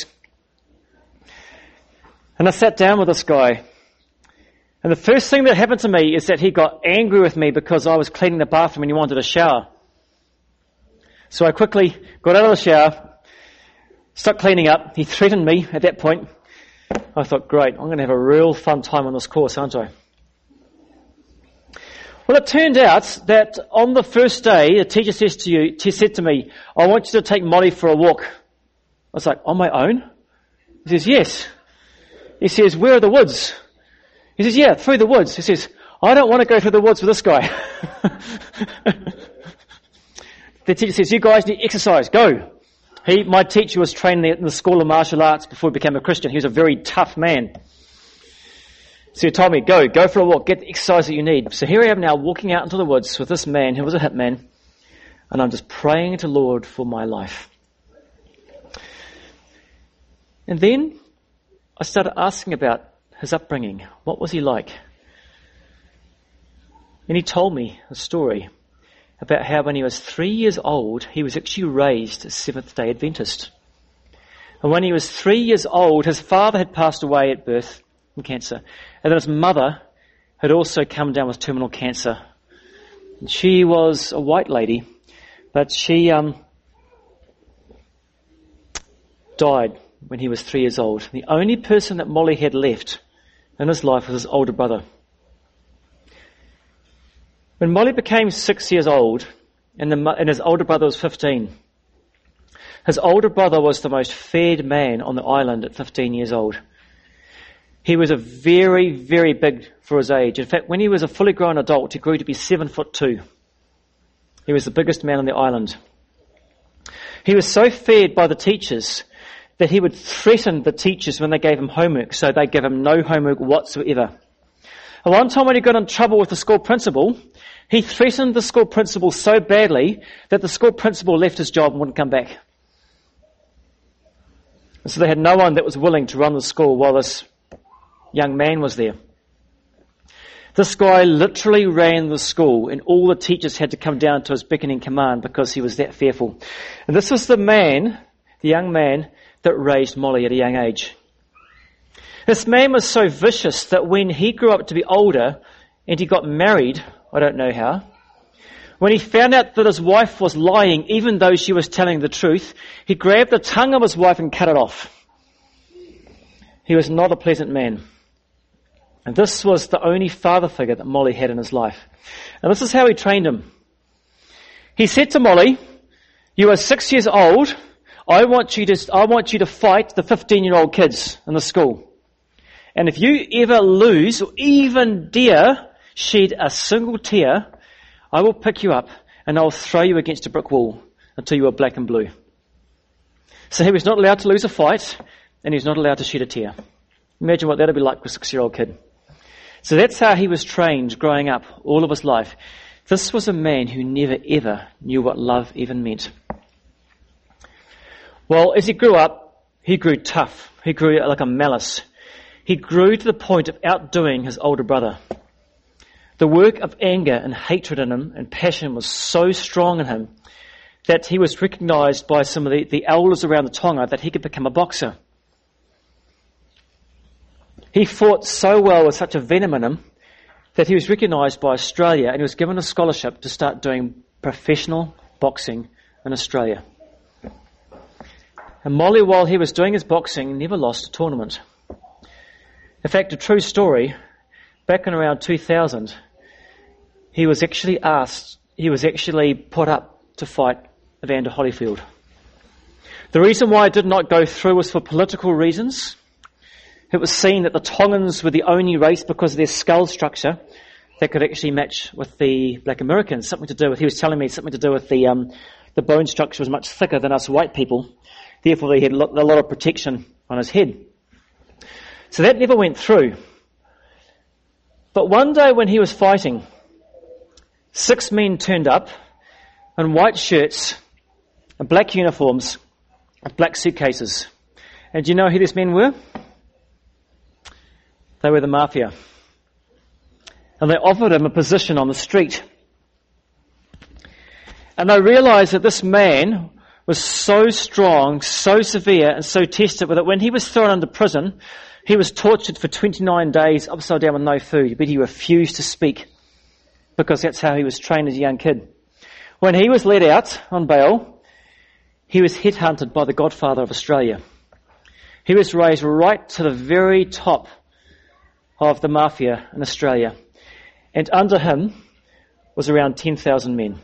And I sat down with this guy. And the first thing that happened to me is that he got angry with me because I was cleaning the bathroom and he wanted a shower. So I quickly got out of the shower, stuck cleaning up. He threatened me at that point. I thought, great, I'm going to have a real fun time on this course, aren't I? Well, it turned out that on the first day, the teacher said to me, I want you to take Molly for a walk. I was like, on my own? He says, yes. He says, where are the woods? He says, yeah, through the woods. He says, I don't want to go through the woods with this guy. The teacher says, you guys need exercise, go. My teacher was trained in the School of Martial Arts before he became a Christian. He was a very tough man. So he told me, go for a walk, get the exercise that you need. So here I am now walking out into the woods with this man who was a hitman, and I'm just praying to the Lord for my life. And then I started asking about his upbringing. What was he like? And he told me a story about how when he was 3 years old, he was actually raised a Seventh-day Adventist. And when he was 3 years old, his father had passed away at birth from cancer. And then his mother had also come down with terminal cancer. And she was a white lady, but she died when he was 3 years old. The only person that Molly had left in his life was his older brother. When Molly became 6 years old and his older brother was 15, his older brother was the most fed man on the island at 15 years old. He was a very, very big for his age. In fact, when he was a fully grown adult, he grew to be 7'2". He was the biggest man on the island. He was so fed by the teachers that he would threaten the teachers when they gave him homework, so they gave him no homework whatsoever. And one time when he got in trouble with the school principal, he threatened the school principal so badly that the school principal left his job and wouldn't come back. And so they had no one that was willing to run the school while this young man was there. This guy literally ran the school, and all the teachers had to come down to his beckoning command because he was that fearful. And this was the young man that raised Molly at a young age. This man was so vicious that when he grew up to be older and he got married, I don't know how, when he found out that his wife was lying even though she was telling the truth, he grabbed the tongue of his wife and cut it off. He was not a pleasant man. And this was the only father figure that Molly had in his life. And this is how he trained him. He said to Molly, you are 6 years old. I want you to fight the 15-year-old kids in the school. And if you ever lose or even dare shed a single tear, I will pick you up and I'll throw you against a brick wall until you are black and blue. So he was not allowed to lose a fight, and he was not allowed to shed a tear. Imagine what that would be like for a 6-year-old kid. So that's how he was trained growing up all of his life. This was a man who never ever knew what love even meant. Well, as he grew up, he grew tough. He grew like a malice. He grew to the point of outdoing his older brother. The work of anger and hatred in him and passion was so strong in him that he was recognized by some of the elders around the Tonga that he could become a boxer. He fought so well with such a venom in him that he was recognized by Australia, and he was given a scholarship to start doing professional boxing in Australia. And Molly, while he was doing his boxing, never lost a tournament. In fact, a true story, back in around 2000, he was actually put up to fight Evander Holyfield. The reason why it did not go through was for political reasons. It was seen that the Tongans were the only race because of their skull structure that could actually match with the black Americans. He was telling me something to do with the bone structure was much thicker than us white people. Therefore, he had a lot of protection on his head. So that never went through. But one day when he was fighting, 6 men turned up in white shirts and black uniforms and black suitcases. And do you know who these men were? They were the mafia. And they offered him a position on the street. And they realized that this man was so strong, so severe, and so tested that when he was thrown into prison, he was tortured for 29 days upside down with no food, but he refused to speak because that's how he was trained as a young kid. When he was let out on bail, he was headhunted by the Godfather of Australia. He was raised right to the very top of the mafia in Australia. And under him was around 10,000 men.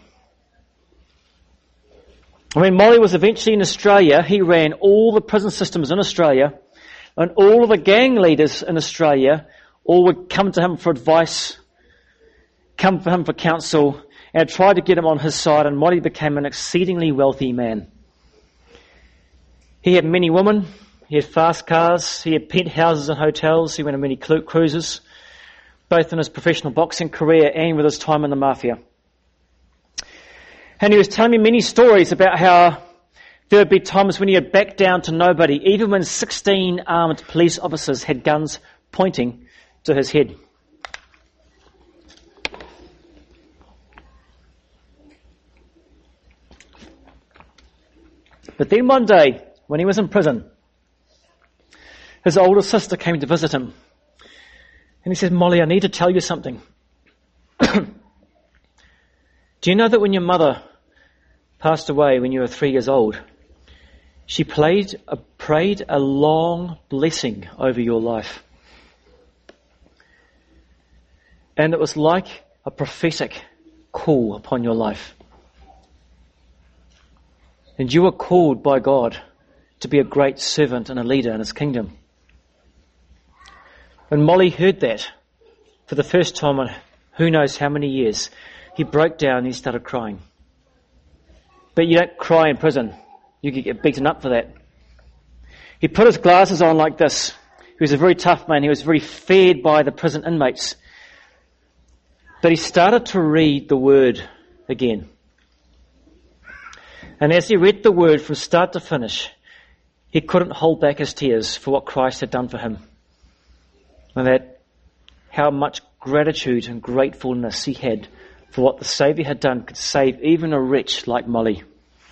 When Molly was eventually in Australia, he ran all the prison systems in Australia, and all of the gang leaders in Australia all would come to him for advice, come for him for counsel, and tried to get him on his side, and Molly became an exceedingly wealthy man. He had many women, he had fast cars, he had penthouses and hotels, he went on many cruises, both in his professional boxing career and with his time in the mafia. And he was telling me many stories about how there would be times when he would back down to nobody, even when 16 armed police officers had guns pointing to his head. But then one day, when he was in prison, his older sister came to visit him. And he said, "Molly, I need to tell you something. Do you know that when your mother passed away when you were 3 years old, she prayed a long blessing over your life? And it was like a prophetic call upon your life. And you were called by God to be a great servant and a leader in his kingdom." When Molly heard that, for the first time in who knows how many years, he broke down and he started crying. But you don't cry in prison. You could get beaten up for that. He put his glasses on like this. He was a very tough man. He was very feared by the prison inmates. But he started to read the Word again. And as he read the Word from start to finish, he couldn't hold back his tears for what Christ had done for him. And that how much gratitude and gratefulness he had for what the Saviour had done could save even a wretch like Molly.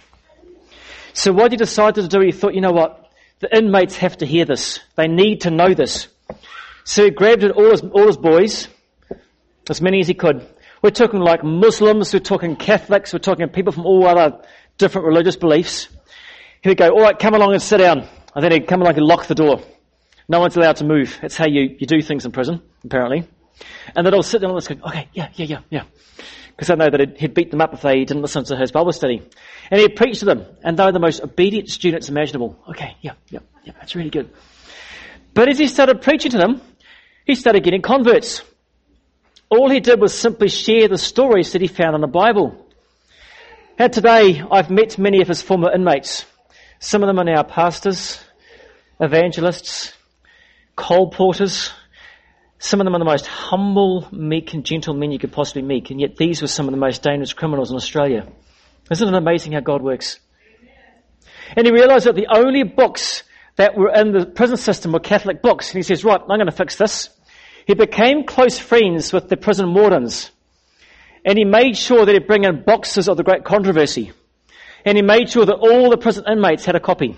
So what he decided to do, he thought, you know what, the inmates have to hear this. They need to know this. So he grabbed all his boys, as many as he could. We're talking like Muslims, we're talking Catholics, we're talking people from all other different religious beliefs. He would go, "All right, come along and sit down." And then he'd come along and lock the door. No one's allowed to move. That's how you do things in prison, apparently. And they'd all sit down and go, "Okay, yeah." Because they know that he'd beat them up if they didn't listen to his Bible study. And he'd preach to them, and they were the most obedient students imaginable. "Okay, yeah, that's really good." But as he started preaching to them, he started getting converts. All he did was simply share the stories that he found in the Bible. And today, I've met many of his former inmates. Some of them are now pastors, evangelists, coal porters. Some of them are the most humble, meek and gentle men you could possibly meet, and yet these were some of the most dangerous criminals in Australia. Isn't it amazing how God works? And he realised that the only books that were in the prison system were Catholic books. And he says, "Right, I'm going to fix this." He became close friends with the prison wardens. And he made sure that he'd bring in boxes of the Great Controversy. And he made sure that all the prison inmates had a copy.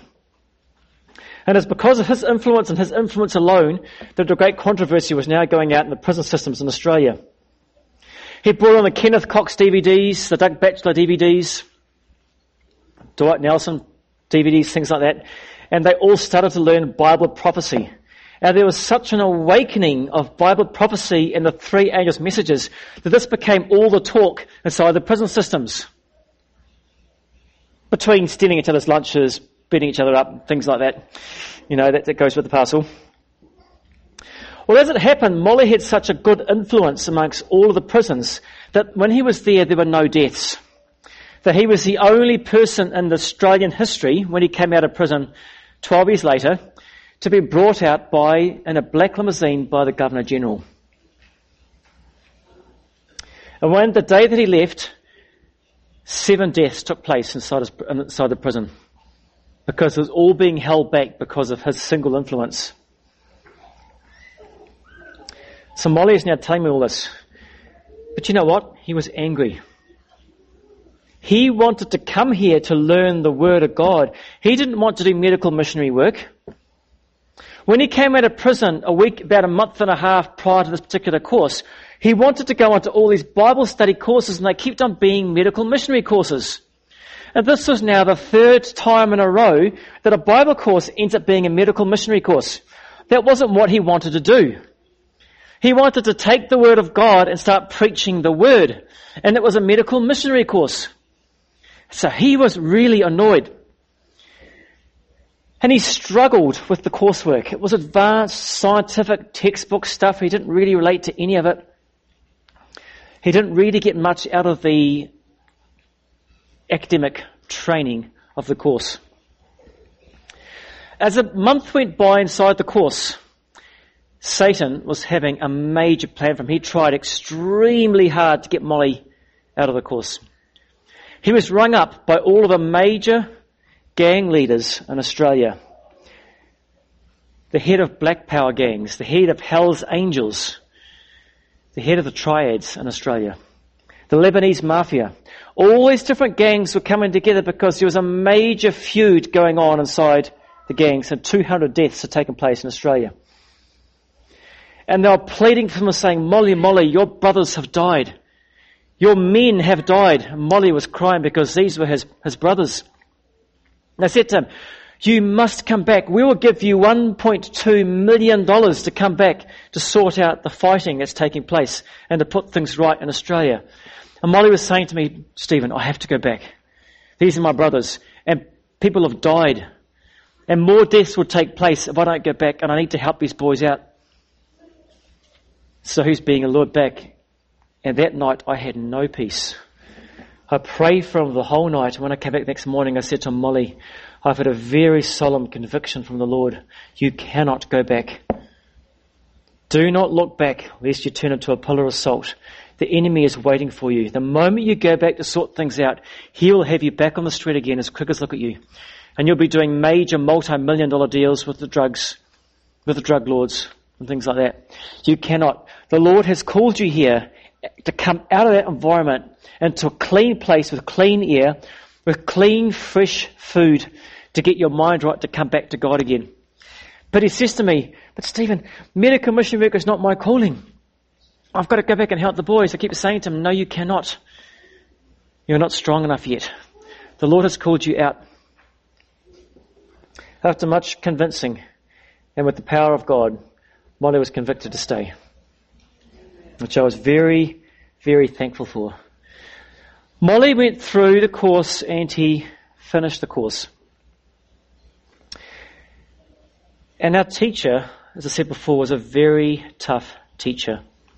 And it's because of his influence and his influence alone that the Great Controversy was now going out in the prison systems in Australia. He brought on the Kenneth Cox DVDs, the Doug Batchelor DVDs, Dwight Nelson DVDs, things like that. And they all started to learn Bible prophecy. And there was such an awakening of Bible prophecy and the three angels' messages that this became all the talk inside the prison systems. Between stealing each other's lunches, beating each other up, things like that. You know, that goes with the parcel. Well, as it happened, Molly had such a good influence amongst all of the prisons that when he was there were no deaths. That he was the only person in the Australian history, when he came out of prison 12 years later, to be brought out in a black limousine by the Governor-General. And when the day that he left, 7 deaths took place inside the prison, because it was all being held back because of his single influence. So Molly is now telling me all this. But you know what? He was angry. He wanted to come here to learn the Word of God. He didn't want to do medical missionary work. When he came out of prison about a month and a half prior to this particular course, he wanted to go on to all these Bible study courses, and they kept on being medical missionary courses. And this was now the 3rd time in a row that a Bible course ends up being a medical missionary course. That wasn't what he wanted to do. He wanted to take the word of God and start preaching the word. And it was a medical missionary course. So he was really annoyed. And he struggled with the coursework. It was advanced scientific textbook stuff. He didn't really relate to any of it. He didn't really get much out of the academic training of the course. As a month went by inside the course, Satan was having a major plan for him. He tried extremely hard to get Molly out of the course. He was rung up by all of the major gang leaders in Australia. The head of Black Power gangs, the head of Hell's Angels, the head of the Triads in Australia, the Lebanese Mafia. All these different gangs were coming together because there was a major feud going on inside the gangs, and 200 deaths had taken place in Australia. And they were pleading for him and saying, Molly, Molly, your brothers have died. Your men have died. And Molly was crying because these were his brothers. They said to him, you must come back. We will give you $1.2 million to come back to sort out the fighting that's taking place and to put things right in Australia. And Molly was saying to me, Stephen, I have to go back. These are my brothers. And people have died. And more deaths will take place if I don't go back, and I need to help these boys out. So he's being lured back. And that night I had no peace. I prayed for him the whole night. When I came back next morning, I said to Molly, I've had a very solemn conviction from the Lord. You cannot go back. Do not look back, lest you turn into a pillar of salt. The enemy is waiting for you. The moment you go back to sort things out, he will have you back on the street again as quick as look at you. And you'll be doing major multi-million-dollar deals with the drugs, with the drug lords and things like that. You cannot. The Lord has called you here to come out of that environment into a clean place with clean air, with clean, fresh food, to get your mind right to come back to God again. But he says to me, but Stephen, medical mission work is not my calling. I've got to go back and help the boys. I keep saying to him, no, you cannot. You're not strong enough yet. The Lord has called you out. After much convincing, and with the power of God, Molly was convicted to stay, which I was very, very thankful for. Molly went through the course and he finished the course. And our teacher, as I said before, was a very tough teacher.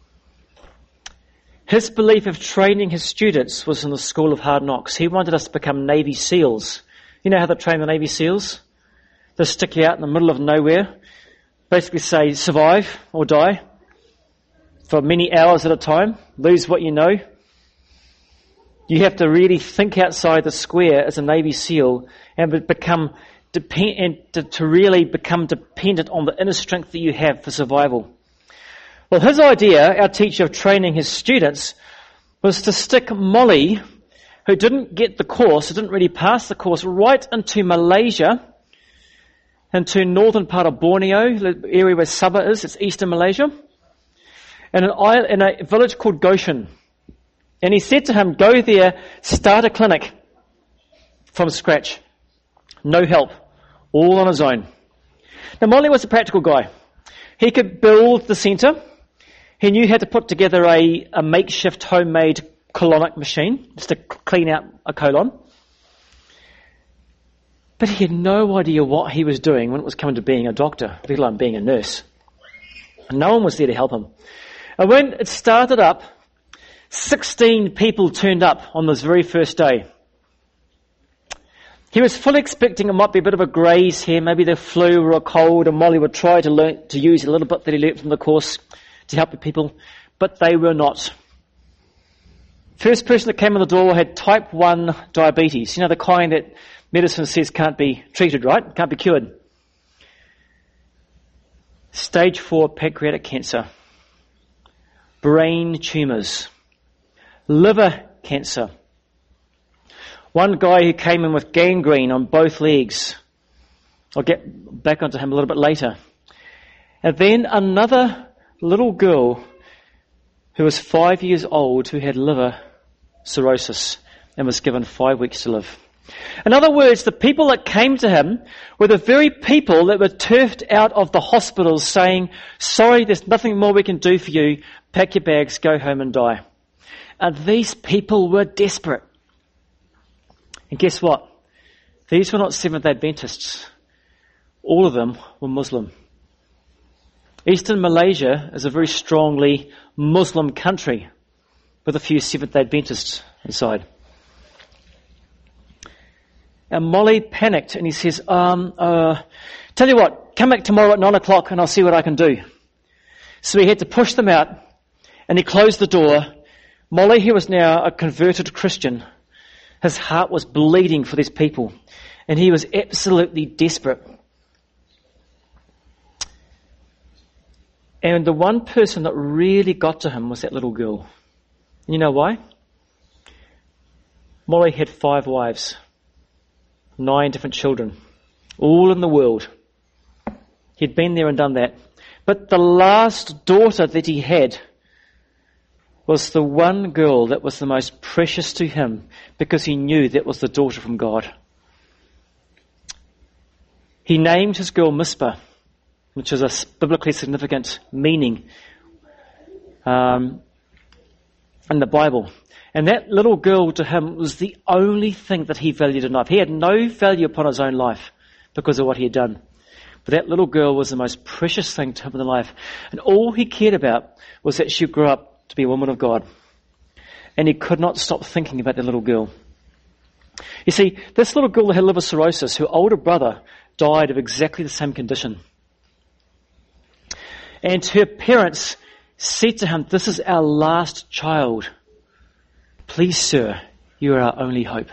His belief of training his students was in the school of hard knocks. He wanted us to become Navy SEALs. You know how they train the Navy SEALs? They stick you out in the middle of nowhere, basically say survive or die for many hours at a time, lose what you know. You have to really think outside the square as a Navy SEAL and become to really become dependent on the inner strength that you have for survival. Well, his idea, our teacher of training his students, was to stick Molly, who didn't get the course, who didn't really pass the course, right into Malaysia, into northern part of Borneo, the area where Sabah is. It's eastern Malaysia, and in a village called Goshen. And he said to him, go there, start a clinic from scratch. No help. All on his own. Now, Molly was a practical guy. He could build the centre. He knew how to put together a makeshift homemade colonic machine just to clean out a colon. But he had no idea what he was doing when it was coming to being a doctor, let alone being a nurse. And no one was there to help him. And when it started up, 16 people turned up on this very first day. He was fully expecting it might be a bit of a graze here, maybe the flu or a cold, and Molly would try to learn to use a little bit that he learnt from the course to help the people, but they were not. First person that came in the door had type 1 diabetes, you know, the kind that medicine says can't be treated, right? Can't be cured. Stage 4 pancreatic cancer, brain tumours, liver cancer. One guy who came in with gangrene on both legs. I'll get back onto him a little bit later. And then another little girl who was 5 years old who had liver cirrhosis and was given 5 weeks to live. In other words, the people that came to him were the very people that were turfed out of the hospitals saying, sorry, there's nothing more we can do for you. Pack your bags, go home and die. And these people were desperate. And guess what? These were not Seventh-day Adventists. All of them were Muslim. Eastern Malaysia is a very strongly Muslim country with a few Seventh-day Adventists inside. And Molly panicked and he says, tell you what, come back tomorrow at 9 o'clock and I'll see what I can do. So he had to push them out and he closed the door. Molly, who was now a converted Christian, his heart was bleeding for these people and he was absolutely desperate. And the one person that really got to him was that little girl. You know why? Molly had 5 wives. 9 different children, all in the world. He'd been there and done that. But the last daughter that he had was the one girl that was the most precious to him because he knew that was the daughter from God. He named his girl Mizpah, which is a biblically significant meaning in the Bible. And that little girl to him was the only thing that he valued in life. He had no value upon his own life because of what he had done. But that little girl was the most precious thing to him in life. And all he cared about was that she grew up to be a woman of God. And he could not stop thinking about that little girl. You see, this little girl had liver cirrhosis. Her older brother died of exactly the same condition. And her parents said to him, this is our last child. Please, sir, you are our only hope.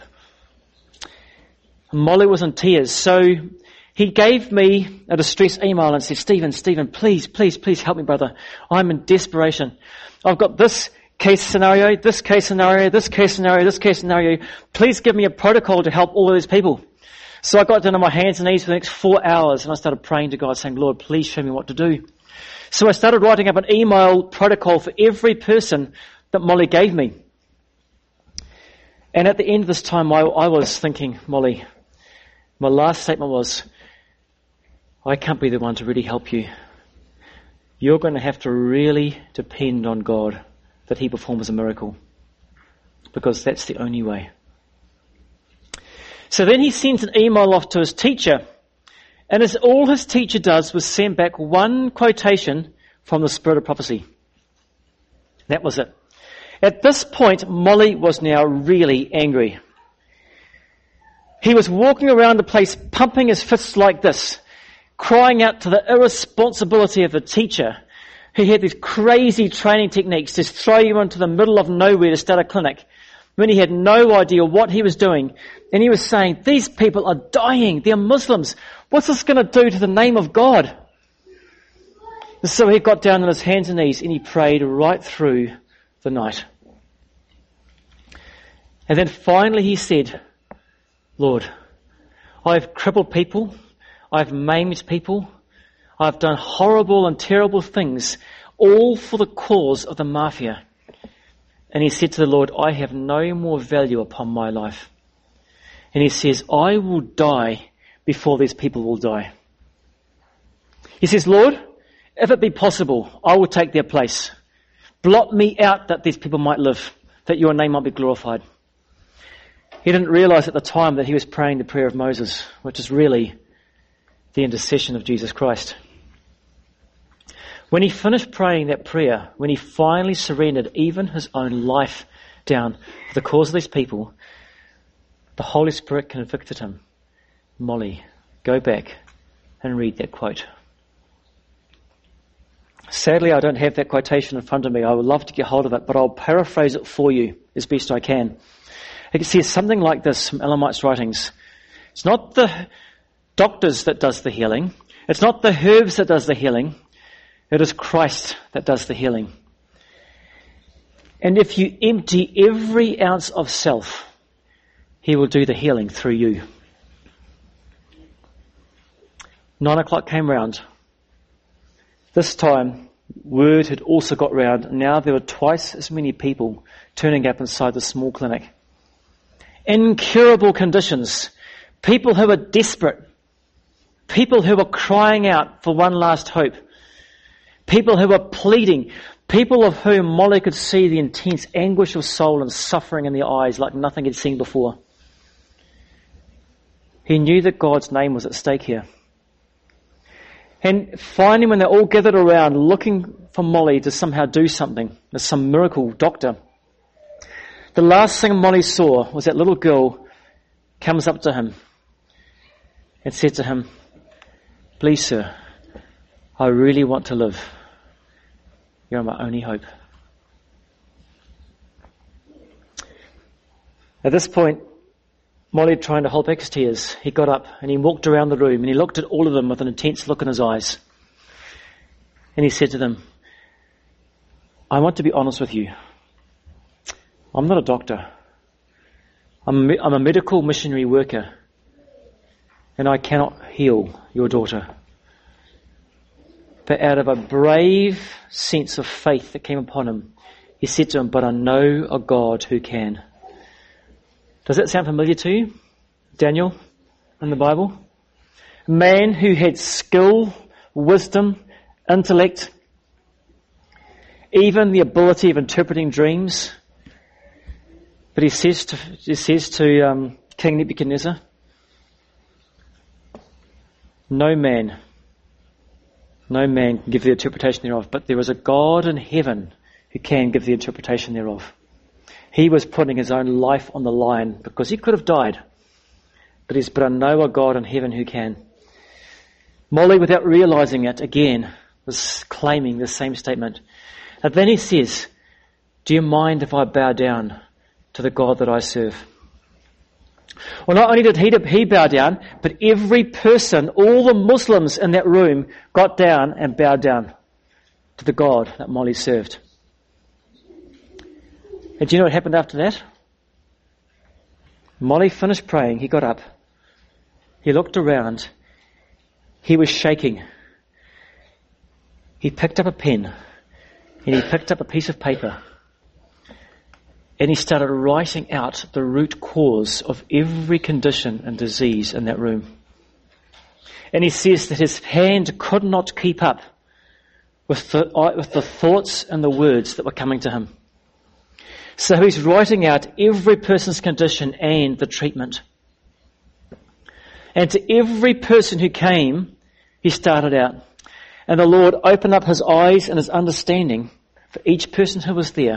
Molly was in tears, so he gave me a distress email and said, Stephen, please help me, brother. I'm in desperation. I've got this case scenario, this case scenario, this case scenario, this case scenario. Please give me a protocol to help all of these people. So I got down on my hands and knees for the next 4 hours and I started praying to God saying, Lord, please show me what to do. So I started writing up an email protocol for every person that Molly gave me. And at the end of this time, I was thinking, Molly, my last statement was, I can't be the one to really help you. You're going to have to really depend on God that he performs a miracle. Because that's the only way. So then he sends an email off to his teacher. And all his teacher does was send back one quotation from the Spirit of Prophecy. That was it. At this point, Molly was now really angry. He was walking around the place, pumping his fists like this, crying out to the irresponsibility of the teacher who had these crazy training techniques to throw you into the middle of nowhere to start a clinic when he had no idea what he was doing. And he was saying, these people are dying. They're Muslims. What's this going to do to the name of God? And so he got down on his hands and knees and he prayed right through the night. And then finally he said, Lord, I've crippled people, I've maimed people, I've done horrible and terrible things, all for the cause of the mafia. And he said to the Lord, I have no more value upon my life. And he says, I will die before these people will die. He says, Lord, if it be possible, I will take their place. Blot me out that these people might live, that your name might be glorified. He didn't realize at the time that he was praying the prayer of Moses, which is really the intercession of Jesus Christ. When he finished praying that prayer, when he finally surrendered even his own life down for the cause of these people, the Holy Spirit convicted him. Molly, go back and read that quote. Sadly, I don't have that quotation in front of me. I would love to get hold of it, but I'll paraphrase it for you as best I can. It says something like this from Ellen White's writings. It's not the doctors that does the healing. It's not the herbs that does the healing. It is Christ that does the healing. And if you empty every ounce of self, he will do the healing through you. 9 o'clock came round. This time, word had also got round. Now there were twice as many people turning up inside the small clinic. incurable conditions, people who are desperate, people who are crying out for one last hope, people who are pleading, people of whom Molly could see the intense anguish of soul and suffering in their eyes like nothing he'd seen before. He knew that God's name was at stake here. And finally, when they're all gathered around looking for Molly to somehow do something, as some miracle doctor, the last thing Molly saw was that little girl comes up to him and said to him, "Please, sir, I really want to live. You're my only hope." At this point, Molly, trying to hold back his tears, he got up and he walked around the room and he looked at all of them with an intense look in his eyes. And he said to them, "I want to be honest with you. I'm not a doctor. I'm a medical missionary worker, and I cannot heal your daughter." But out of a brave sense of faith that came upon him, he said to him, "But I know a God who can." Does that sound familiar to you? Daniel in the Bible? A man who had skill, wisdom, intellect, even the ability of interpreting dreams. But he says to King Nebuchadnezzar, no man can give the interpretation thereof, but there is a God in heaven who can give the interpretation thereof. He was putting his own life on the line because he could have died. But I know a God in heaven who can. Molly, without realizing it, again, was claiming the same statement. And then he says, "Do you mind if I bow down to the God that I serve?" Well, not only did he bow down, but every person, all the Muslims in that room, got down and bowed down to the God that Molly served. And do you know what happened after that? Molly finished praying. He got up. He looked around. He was shaking. He picked up a pen and he picked up a piece of paper and he started writing out the root cause of every condition and disease in that room. And he says that his hand could not keep up with the thoughts and the words that were coming to him. So he's writing out every person's condition and the treatment. And to every person who came, he started out. And the Lord opened up his eyes and his understanding for each person who was there.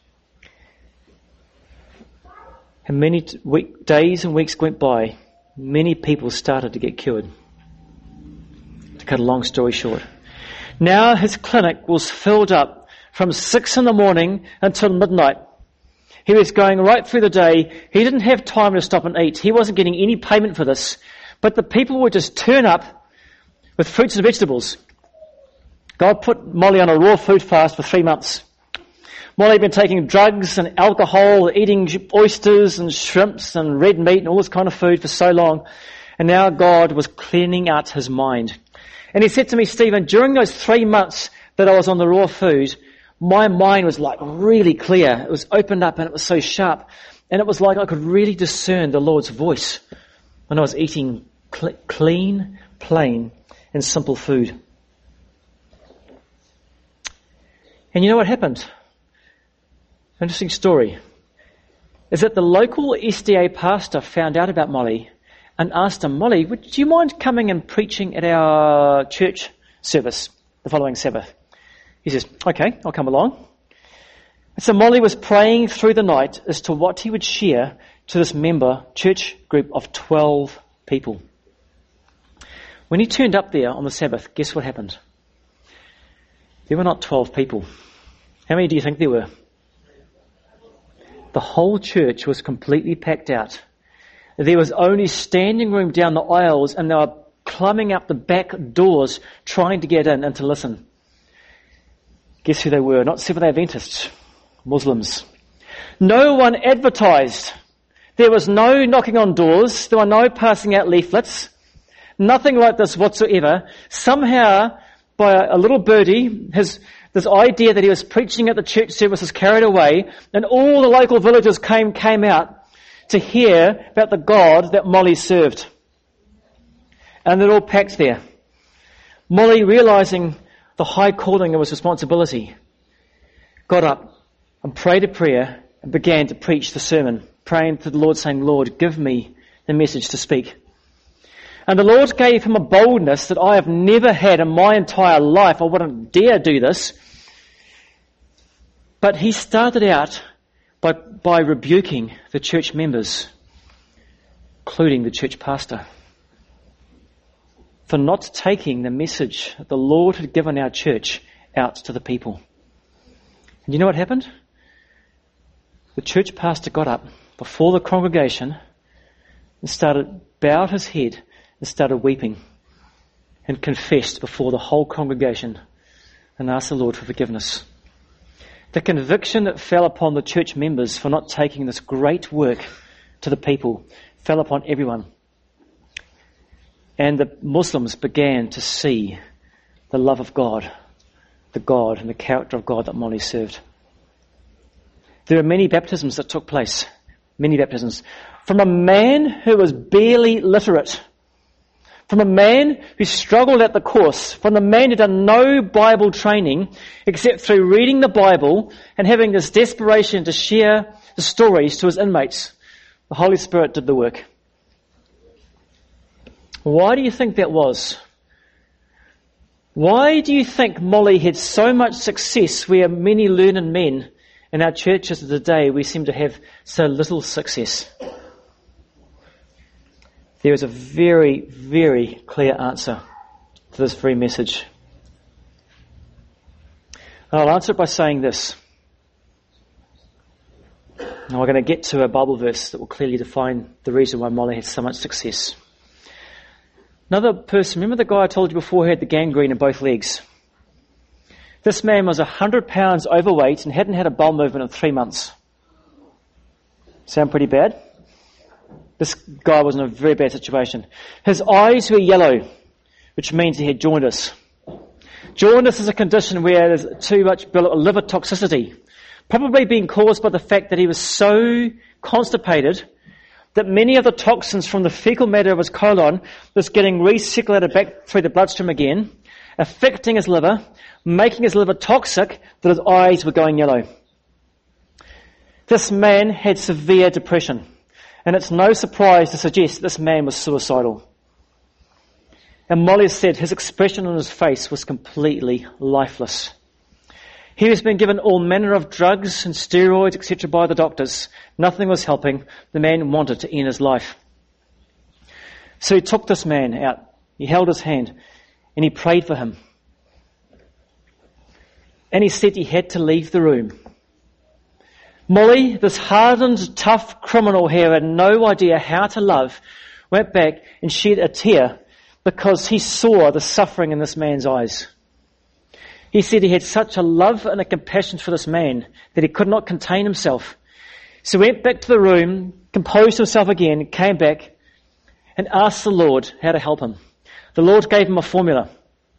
And many days and weeks went by. Many people started to get cured. To cut a long story short. Now his clinic was filled up from 6 a.m. until midnight. He was going right through the day. He didn't have time to stop and eat. He wasn't getting any payment for this. But the people would just turn up with fruits and vegetables. God put Molly on a raw food fast for 3 months. Molly had been taking drugs and alcohol, eating oysters and shrimps and red meat and all this kind of food for so long. And now God was cleaning out his mind. And he said to me, "Stephen, during those 3 months that I was on the raw food, my mind was like really clear. It was opened up and it was so sharp. And it was like I could really discern the Lord's voice when I was eating clean, plain, and simple food." And you know what happened? Interesting story. Is that the local SDA pastor found out about Molly and asked him, "Molly, would you mind coming and preaching at our church service the following Sabbath?" He says, "Okay, I'll come along." And so Molly was praying through the night as to what he would share to this church group of 12 people. When he turned up there on the Sabbath, guess what happened? There were not 12 people. How many do you think there were? The whole church was completely packed out. There was only standing room down the aisles and they were climbing up the back doors trying to get in and to listen. Guess who they were? Not Seventh-day Adventists, Muslims. No one advertised. There was no knocking on doors. There were no passing out leaflets. Nothing like this whatsoever. Somehow, by a little birdie, this idea that he was preaching at the church service was carried away, and all the local villagers came out to hear about the God that Molly served. And they're all packed there. Molly, realizing the high calling of his responsibility, got up and prayed a prayer and began to preach the sermon, praying to the Lord, saying, Lord, give me the message to speak. And the Lord gave him a boldness that I have never had in my entire life. I wouldn't dare do this. But he started out by rebuking the church members, including the church pastor, for not taking the message that the Lord had given our church out to the people. And you know what happened? The church pastor got up before the congregation and bowed his head and started weeping and confessed before the whole congregation and asked the Lord for forgiveness. The conviction that fell upon the church members for not taking this great work to the people fell upon everyone. And the Muslims began to see the love of God, the God and the character of God that Molly served. There are many baptisms that took place, many baptisms, from a man who was barely literate, from a man who struggled at the course, from a man who had done no Bible training except through reading the Bible and having this desperation to share the stories to his inmates. The Holy Spirit did the work. Why do you think that was? Why do you think Molly had so much success where many learned men in our churches of today we seem to have so little success? There is a very, very clear answer to this very message. And I'll answer it by saying this. Now we're going to get to a Bible verse that will clearly define the reason why Molly had so much success. Another person, remember the guy I told you before who had the gangrene in both legs? This man was 100 pounds overweight and hadn't had a bowel movement in 3 months. Sound pretty bad? This guy was in a very bad situation. His eyes were yellow, which means he had jaundice. Jaundice is a condition where there's too much liver toxicity, probably being caused by the fact that he was so constipated that many of the toxins from the fecal matter of his colon was getting recirculated back through the bloodstream again, affecting his liver, making his liver toxic, that his eyes were going yellow. This man had severe depression. And it's no surprise to suggest that this man was suicidal. And Molly said his expression on his face was completely lifeless. He has been given all manner of drugs and steroids, etc. by the doctors. Nothing was helping. The man wanted to end his life. So he took this man out. He held his hand and he prayed for him. And he said he had to leave the room. Molly, this hardened, tough criminal who had no idea how to love, went back and shed a tear because he saw the suffering in this man's eyes. He said he had such a love and a compassion for this man that he could not contain himself. So he went back to the room, composed himself again, came back and asked the Lord how to help him. The Lord gave him a formula.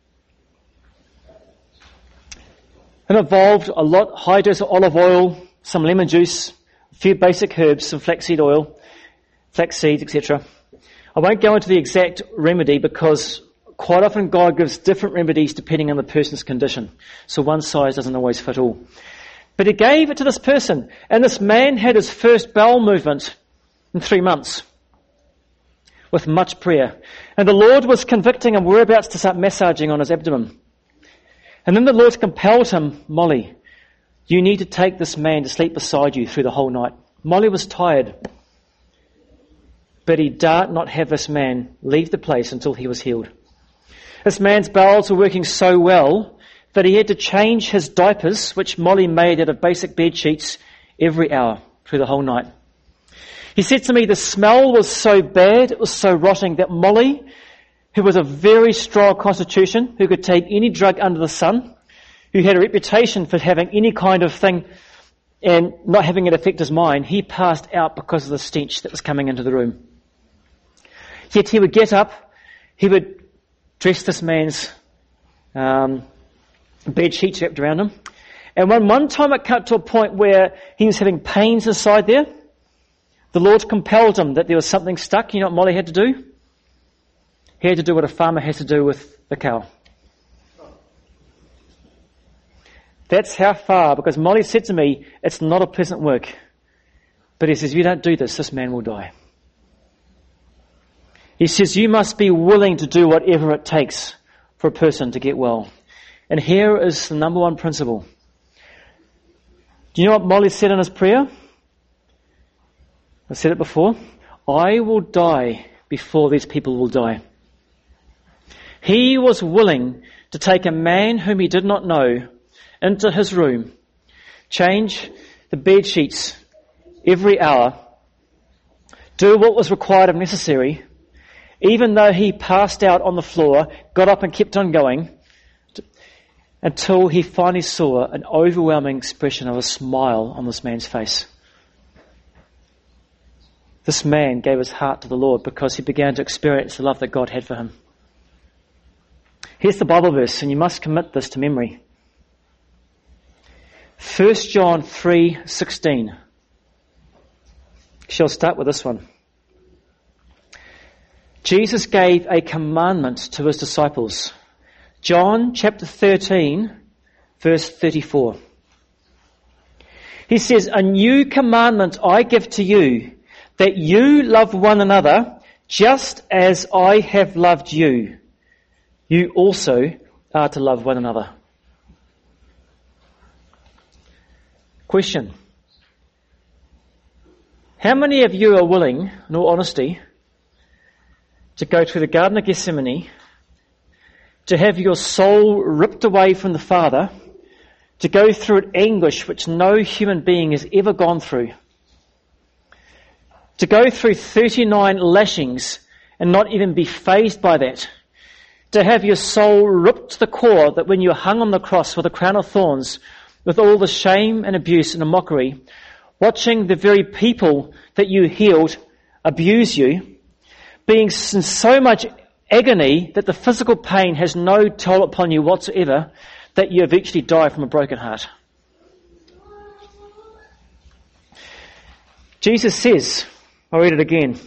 It involved a lot, high dose of olive oil, some lemon juice, a few basic herbs, some flaxseed oil, flax seeds, etc. I won't go into the exact remedy because quite often God gives different remedies depending on the person's condition. So one size doesn't always fit all. But he gave it to this person, and this man had his first bowel movement in 3 months with much prayer. And the Lord was convicting him. We're about to start massaging on his abdomen. And then the Lord compelled him, Molly, you need to take this man to sleep beside you through the whole night. Molly was tired, but he dared not have this man leave the place until he was healed. This man's bowels were working so well that he had to change his diapers, which Molly made out of basic bed sheets, every hour through the whole night. He said to me the smell was so bad, it was so rotting, that Molly, who was a very strong constitution, who could take any drug under the sun, who had a reputation for having any kind of thing and not having it affect his mind, he passed out because of the stench that was coming into the room. Yet he would get up, he would dress this man's bed sheets wrapped around him, and when one time it cut to a point where he was having pains inside there, The Lord compelled him that there was something stuck. You know what Molly had to do? He had to do what a farmer has to do with the cow. That's how far, because Molly said to me, it's not a pleasant work. But he says, if you don't do this man will die. He says, you must be willing to do whatever it takes for a person to get well. And here is the number one principle. Do you know what Molly said in his prayer? I said it before. I will die before these people will die. He was willing to take a man whom he did not know into his room, change the bed sheets every hour, do what was required and necessary, even though he passed out on the floor, got up and kept on going, until he finally saw an overwhelming expression of a smile on this man's face. This man gave his heart to the Lord because he began to experience the love that God had for him. Here's the Bible verse, and you must commit this to memory. 1 John 3:16. Shall start with this one. Jesus gave a commandment to his disciples. John chapter 13, verse 34. He says, a new commandment I give to you, that you love one another just as I have loved you. You also are to love one another. Question. How many of you are willing, in all honesty, to go through the Garden of Gethsemane, to have your soul ripped away from the Father, to go through an anguish which no human being has ever gone through, to go through 39 lashings and not even be fazed by that, to have your soul ripped to the core that when you're hung on the cross with a crown of thorns, with all the shame and abuse and a mockery, watching the very people that you healed abuse you, being in so much agony that the physical pain has no toll upon you whatsoever, that you eventually die from a broken heart. Jesus says, I'll read it again,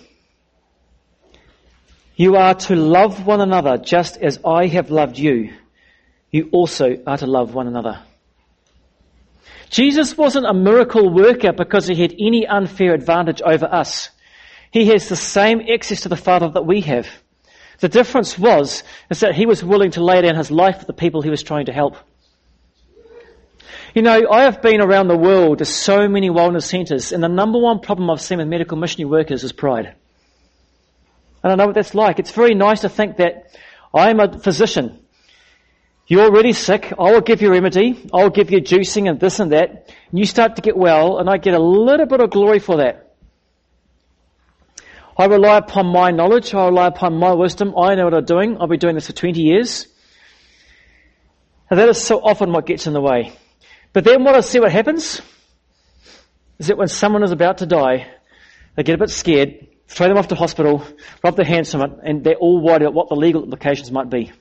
you are to love one another just as I have loved you. You also are to love one another. Jesus wasn't a miracle worker because he had any unfair advantage over us. He has the same access to the Father that we have. The difference is that he was willing to lay down his life for the people he was trying to help. You know, I have been around the world to so many wellness centres, and the number one problem I've seen with medical missionary workers is pride. And I know what that's like. It's very nice to think that I'm a physician. You're already sick. I will give you remedy. I'll give you juicing and this and that. And you start to get well, and I get a little bit of glory for that. I rely upon my knowledge. I rely upon my wisdom. I know what I'm doing. I've been doing this for 20 years. And that is so often what gets in the way. But then what I see what happens is that when someone is about to die, they get a bit scared, throw them off to hospital, rub their hands on it, and they're all worried about what the legal implications might be.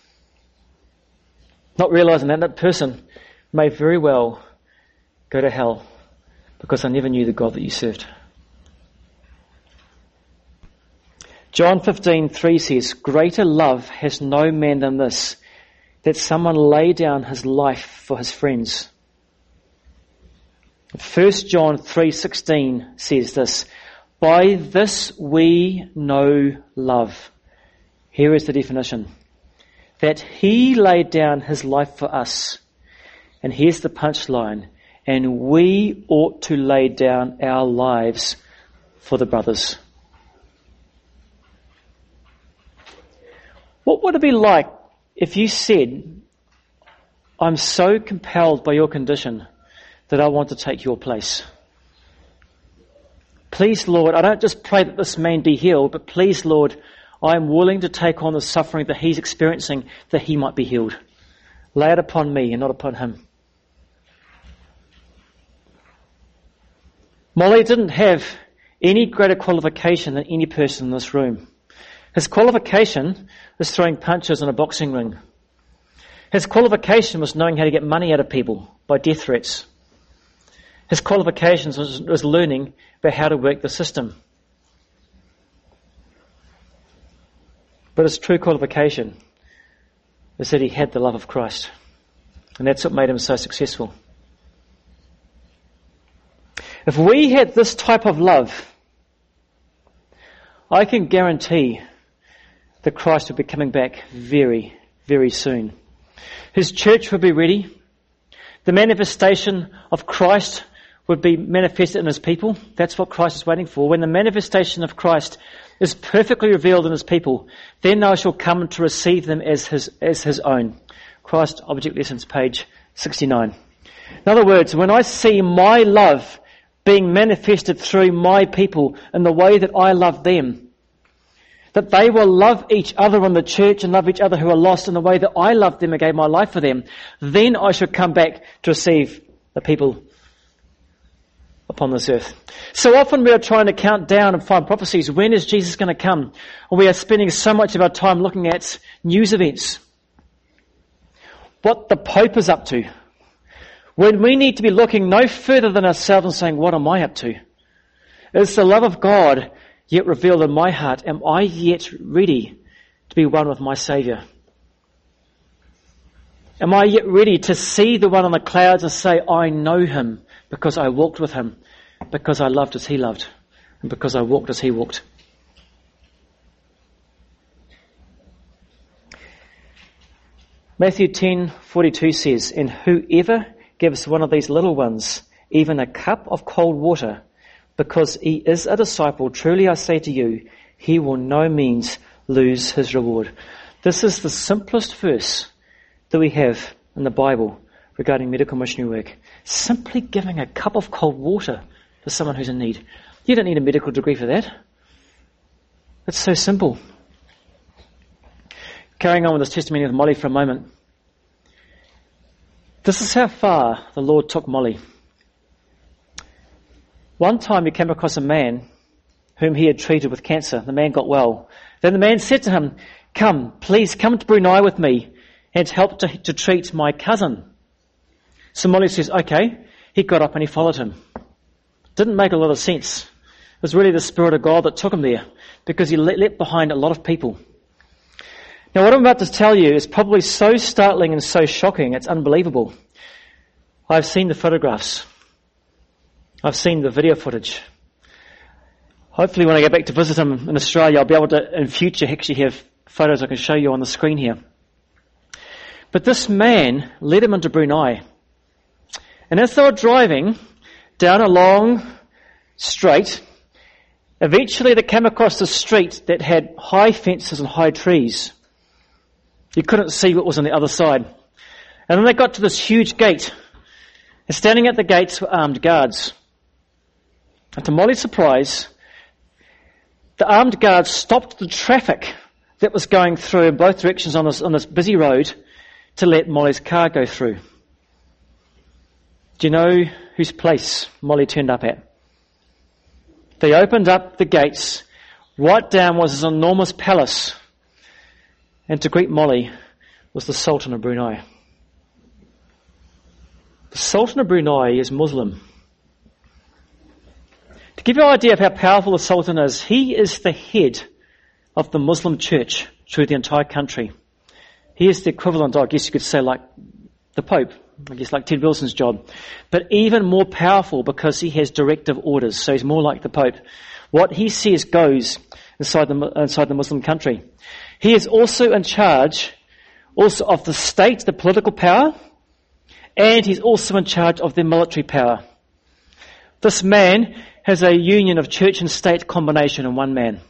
Not realizing that that person may very well go to hell because I never knew the God that you served. John 15:3 says, greater love has no man than this, that someone lay down his life for his friends. 1 John 3:16 says this, by this we know love. Here is the definition. That he laid down his life for us. And here's the punchline. And we ought to lay down our lives for the brothers. What would it be like if you said, I'm so compelled by your condition that I want to take your place? Please, Lord, I don't just pray that this man be healed, but please, Lord, I am willing to take on the suffering that he's experiencing that he might be healed. Lay it upon me and not upon him. Molly didn't have any greater qualification than any person in this room. His qualification was throwing punches in a boxing ring. His qualification was knowing how to get money out of people by death threats. His qualifications was learning about how to work the system. But his true qualification is that he had the love of Christ. And that's what made him so successful. If we had this type of love, I can guarantee that Christ would be coming back very, very soon. His church would be ready. The manifestation of Christ would be manifested in his people. That's what Christ is waiting for. When the manifestation of Christ is perfectly revealed in his people, then I shall come to receive them as his own. Christ Object Lessons, page 69. In other words, when I see my love being manifested through my people in the way that I love them, that they will love each other in the church and love each other who are lost in the way that I loved them and gave my life for them, then I shall come back to receive the people upon this earth. So often we are trying to count down and find prophecies. When is Jesus going to come? And we are spending so much of our time looking at news events. What the Pope is up to. When we need to be looking no further than ourselves and saying, what am I up to? Is the love of God yet revealed in my heart? Am I yet ready to be one with my Saviour? Am I yet ready to see the one on the clouds and say, I know him because I walked with him, because I loved as he loved, and because I walked as he walked? Matthew 10:42 says, and whoever gives one of these little ones even a cup of cold water, because he is a disciple, truly I say to you, he will no means lose his reward. This is the simplest verse that we have in the Bible regarding medical missionary work. Simply giving a cup of cold water to someone who's in need. You don't need a medical degree for that. It's so simple. Carrying on with this testimony with Molly for a moment. This is how far the Lord took Molly. One time he came across a man whom he had treated with cancer. The man got well. Then the man said to him, please come to Brunei with me and help to treat my cousin. So Molly says, okay. He got up and he followed him. Didn't make a lot of sense. It was really the Spirit of God that took him there, because he left behind a lot of people. Now what I'm about to tell you is probably so startling and so shocking, it's unbelievable. I've seen the photographs. I've seen the video footage. Hopefully when I get back to visit him in Australia, I'll be able to, in future, actually have photos I can show you on the screen here. But this man led him into Brunei. And as they were driving down a long straight, eventually they came across a street that had high fences and high trees. You couldn't see what was on the other side. And then they got to this huge gate. And standing at the gates were armed guards. And to Molly's surprise, the armed guards stopped the traffic that was going through in both directions on this busy road to let Molly's car go through. Do you know whose place Molly turned up at? They opened up the gates. Right down was this enormous palace. And to greet Molly was the Sultan of Brunei. The Sultan of Brunei is Muslim. To give you an idea of how powerful the Sultan is, he is the head of the Muslim church through the entire country. He is the equivalent, I guess you could say, like the Pope. I guess like Ted Wilson's job. But even more powerful because he has directive orders. So he's more like the Pope. What he says goes inside the Muslim country. He is also in charge also of the state, the political power, and he's also in charge of the military power. This man has a union of church and state combination in one man.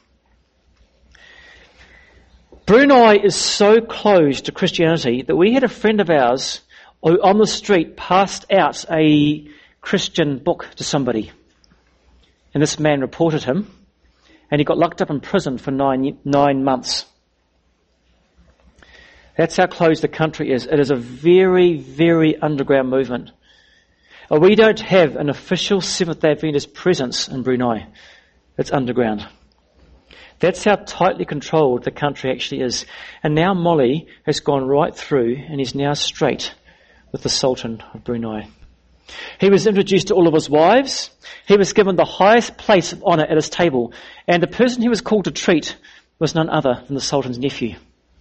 Brunei is so closed to Christianity that we had a friend of ours who on the street passed out a Christian book to somebody. And this man reported him, and he got locked up in prison for 9 months. That's how closed the country is. It is a very, very underground movement. We don't have an official Seventh-day Adventist presence in Brunei. It's underground. That's how tightly controlled the country actually is. And now Molly has gone right through and is now straight with the Sultan of Brunei. He was introduced to all of his wives. He was given the highest place of honour at his table. And the person he was called to treat was none other than the Sultan's nephew.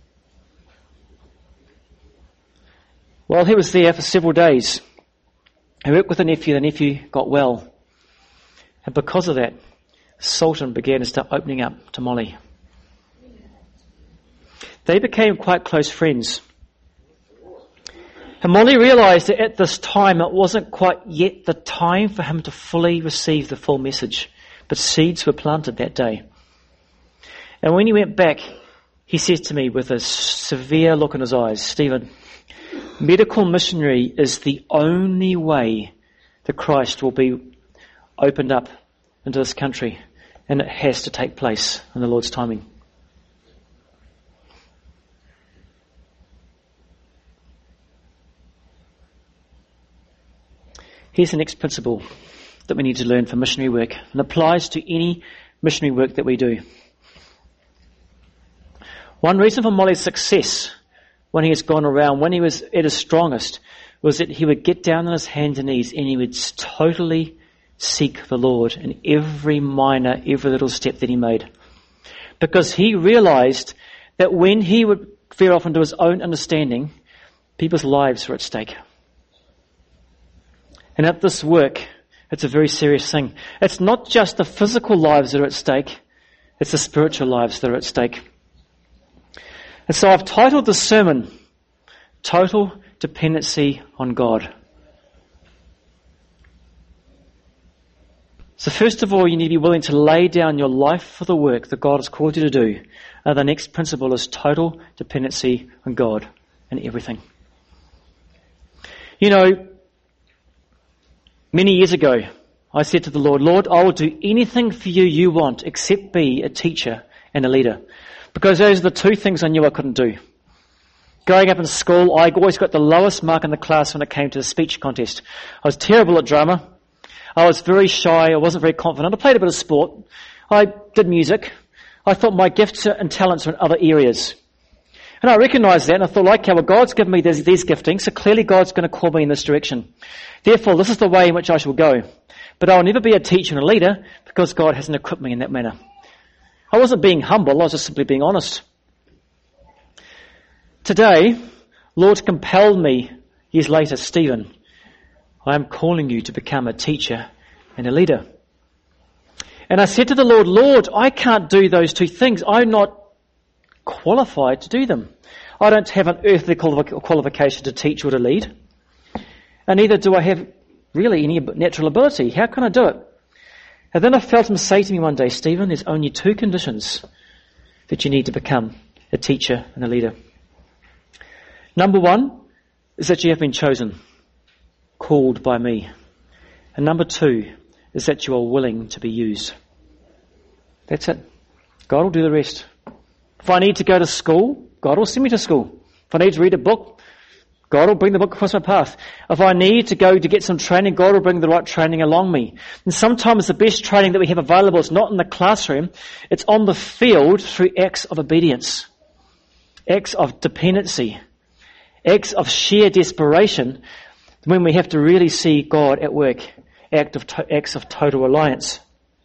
While he was there for several days, he worked with the nephew got well. And because of that, the Sultan began to start opening up to Molly. They became quite close friends. And Molly realised that at this time it wasn't quite yet the time for him to fully receive the full message. But seeds were planted that day. And when he went back, he said to me with a severe look in his eyes, Stephen, medical missionary is the only way that Christ will be opened up into this country. And it has to take place in the Lord's timing. Here's the next principle that we need to learn for missionary work, and applies to any missionary work that we do. One reason for Molly's success when he has gone around, when he was at his strongest, was that he would get down on his hands and knees and he would totally seek the Lord in every little step that he made. Because he realized that when he would veer off into his own understanding, people's lives were at stake. And at this work, it's a very serious thing. It's not just the physical lives that are at stake, it's the spiritual lives that are at stake. And so I've titled the sermon, Total Dependency on God. So first of all, you need to be willing to lay down your life for the work that God has called you to do. And the next principle is total dependency on God in everything. You know, many years ago, I said to the Lord, Lord, I will do anything for you want except be a teacher and a leader. Because those are the two things I knew I couldn't do. Growing up in school, I always got the lowest mark in the class when it came to the speech contest. I was terrible at drama. I was very shy. I wasn't very confident. I played a bit of sport. I did music. I thought my gifts and talents were in other areas. And I recognised that, and I thought, okay, well, God's given me these giftings, so clearly God's going to call me in this direction. Therefore, this is the way in which I shall go. But I'll never be a teacher and a leader because God hasn't equipped me in that manner. I wasn't being humble, I was just simply being honest. Today, Lord compelled me, years later, Stephen, I am calling you to become a teacher and a leader. And I said to the Lord, Lord, I can't do those two things. I'm not qualified to do them. I don't have an earthly qualification to teach or to lead. And neither do I have really any natural ability. How can I do it? And then I felt him say to me one day, Stephen, there's only two conditions that you need to become a teacher and a leader. Number one is that you have been chosen, called by me. And number two is that you are willing to be used. That's it. God will do the rest. If I need to go to school, God will send me to school. If I need to read a book, God will bring the book across my path. If I need to go to get some training, God will bring the right training along me. And sometimes the best training that we have available is not in the classroom, it's on the field through acts of obedience, acts of dependency, acts of sheer desperation, when we have to really see God at work, acts of total reliance.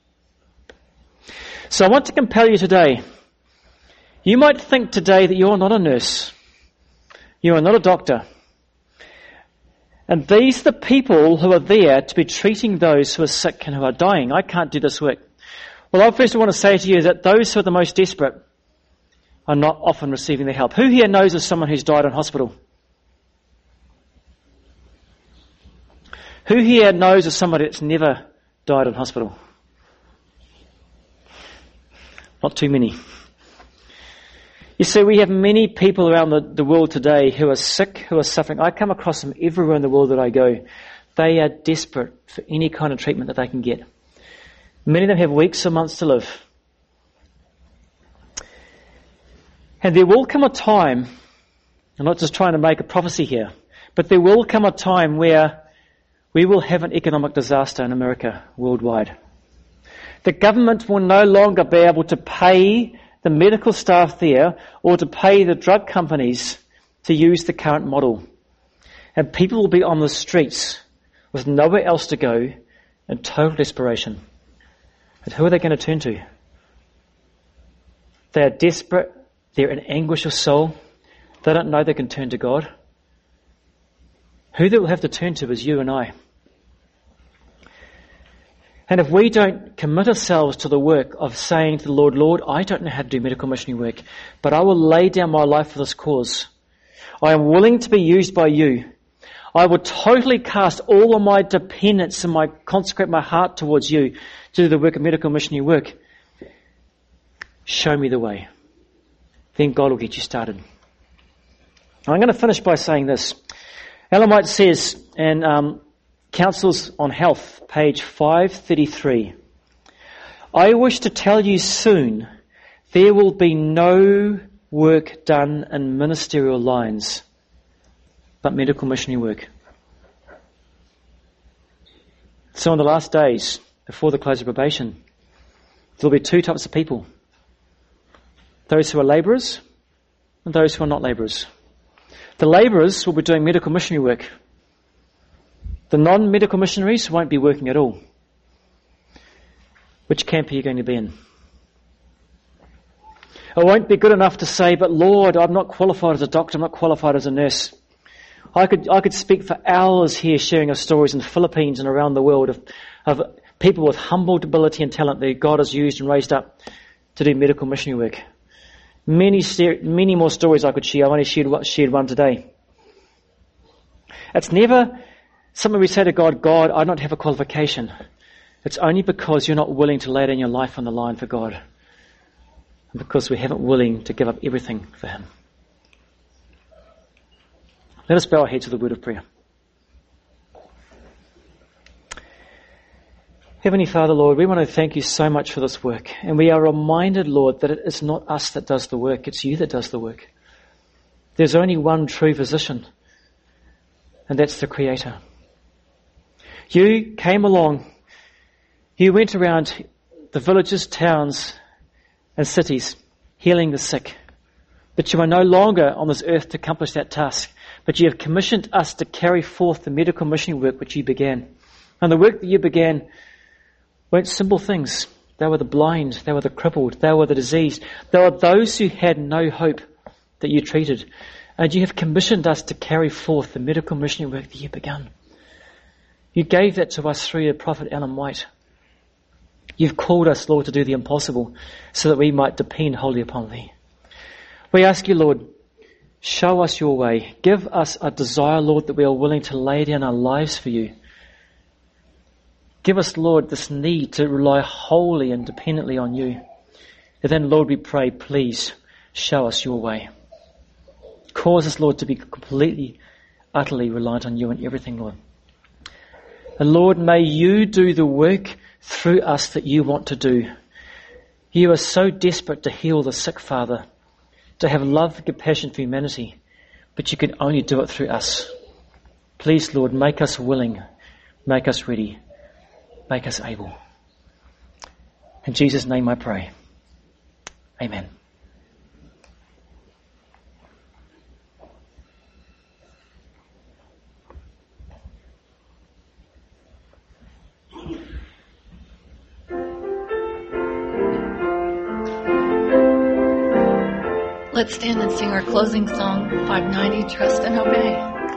So I want to compel you today. You might think today that you are not a nurse. You are not a doctor. And these are the people who are there to be treating those who are sick and who are dying. I can't do this work. Well, I first want to say to you that those who are the most desperate are not often receiving the help. Who here knows of someone who's died in hospital? Who here knows of somebody that's never died in hospital? Not too many. You see, we have many people around the world today who are sick, who are suffering. I come across them everywhere in the world that I go. They are desperate for any kind of treatment that they can get. Many of them have weeks or months to live. And there will come a time, I'm not just trying to make a prophecy here, but there will come a time where we will have an economic disaster in America worldwide. The government will no longer be able to pay the medical staff there or to pay the drug companies to use the current model. And people will be on the streets with nowhere else to go, in total desperation. And who are they going to turn to? They are desperate. They're in anguish of soul. They don't know they can turn to God. Who they will have to turn to is you and I. And if we don't commit ourselves to the work of saying to the Lord, Lord, I don't know how to do medical missionary work, but I will lay down my life for this cause. I am willing to be used by you. I will totally cast all of my dependence and consecrate my heart towards you to do the work of medical missionary work. Show me the way. Then God will get you started. I'm going to finish by saying this. Ellen White says in Counsels on Health, page 533, I wish to tell you soon there will be no work done in ministerial lines but medical missionary work. So in the last days, before the close of probation, there will be two types of people. Those who are labourers and those who are not labourers. The labourers will be doing medical missionary work. The non-medical missionaries won't be working at all. Which camp are you going to be in? It won't be good enough to say, but Lord, I'm not qualified as a doctor, I'm not qualified as a nurse. I could speak for hours here sharing of stories in the Philippines and around the world of people with humble ability and talent that God has used and raised up to do medical missionary work. Many more stories I could share. I've only shared one today. It's never something we say to God, God, I don't have a qualification. It's only because you're not willing to lay down your life on the line for God. And because we haven't willing to give up everything for Him. Let us bow our heads to the word of prayer. Heavenly Father, Lord, we want to thank you so much for this work. And we are reminded, Lord, that it is not us that does the work, it's you that does the work. There's only one true physician, and that's the Creator. You came along, you went around the villages, towns, and cities, healing the sick. But you are no longer on this earth to accomplish that task. But you have commissioned us to carry forth the medical missionary work which you began. And the work that you began weren't simple things. They were the blind, they were the crippled, they were the diseased. They were those who had no hope that you treated. And you have commissioned us to carry forth the medical missionary work that you began. You gave that to us through your prophet Ellen White. You've called us, Lord, to do the impossible so that we might depend wholly upon thee. We ask you, Lord, show us your way. Give us a desire, Lord, that we are willing to lay down our lives for you. Give us, Lord, this need to rely wholly and dependently on you. And then, Lord, we pray, please show us your way. Cause us, Lord, to be completely, utterly reliant on you in everything, Lord. And Lord, may you do the work through us that you want to do. You are so desperate to heal the sick, Father, to have love and compassion for humanity, but you can only do it through us. Please, Lord, make us willing, make us ready, make us able. In Jesus' name I pray. Amen. Let's stand and sing our closing song, 590, Trust and Obey.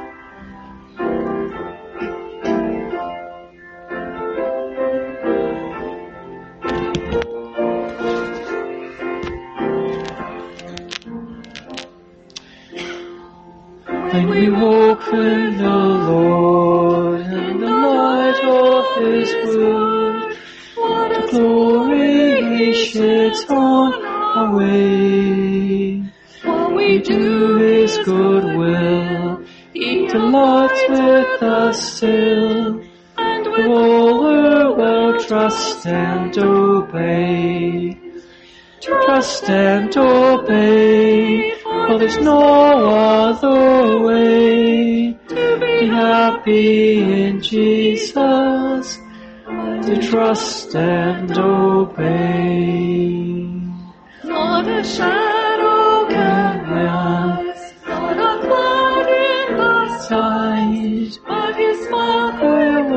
When we walk with the Lord in the light of His word, what a glory He sheds on our way. What we do His good will, He delights with us still, and with all the world trust and obey. Trust and obey, for there's no other way to be happy in Jesus, to trust and obey. Not a shadow can pass, not a cloud in the sight, but His Father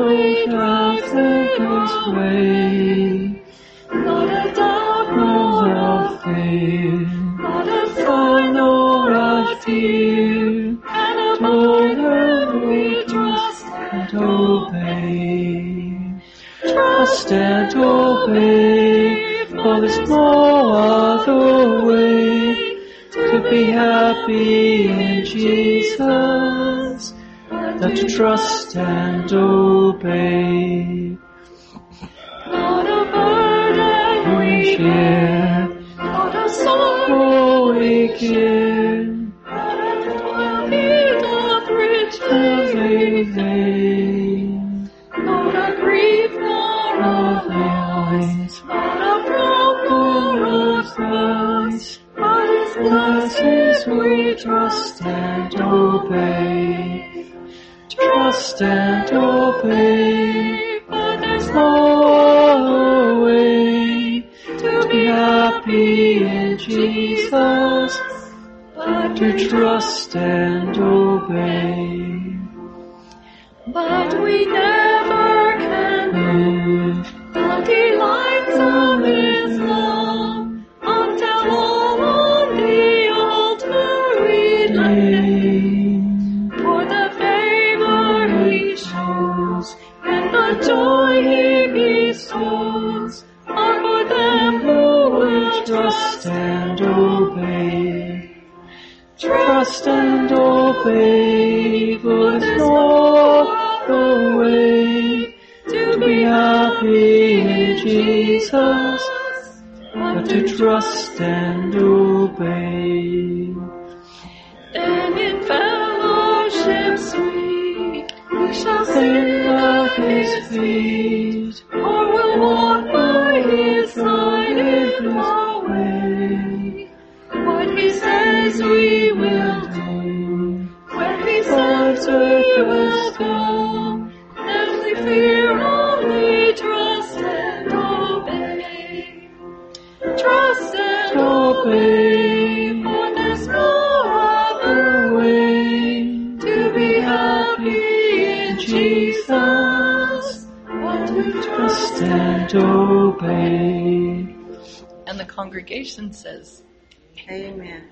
way. Not a doubt nor a fear, not a sign nor a fear, and upon her we trust and obey. Trust and obey, for there's no other way to be happy in Jesus than to trust and obey. Not a burden we share, not a sorrow we care, not a toil we doth richly vain, not a grief nor a lies, not a frown nor a price, but His blessings we trust and obey. Trust and obey, but there's no way to be happy in Jesus but to trust and obey. But we never can live the delights of His love until all on the altar we lay. For the favor He shows and the joy He bestows are for them who will trust and obey. Trust and obey, for there's no other way to be happy in Jesus but to trust and obey. And in fellowship sweet we shall sing at His feet, or will walk by His side in our way. What He says we will do, where He says we will go, and we fear only trust and obey. Trust and obey, for there's no other way to be happy in Jesus but to trust and obey. And the congregation says, Amen.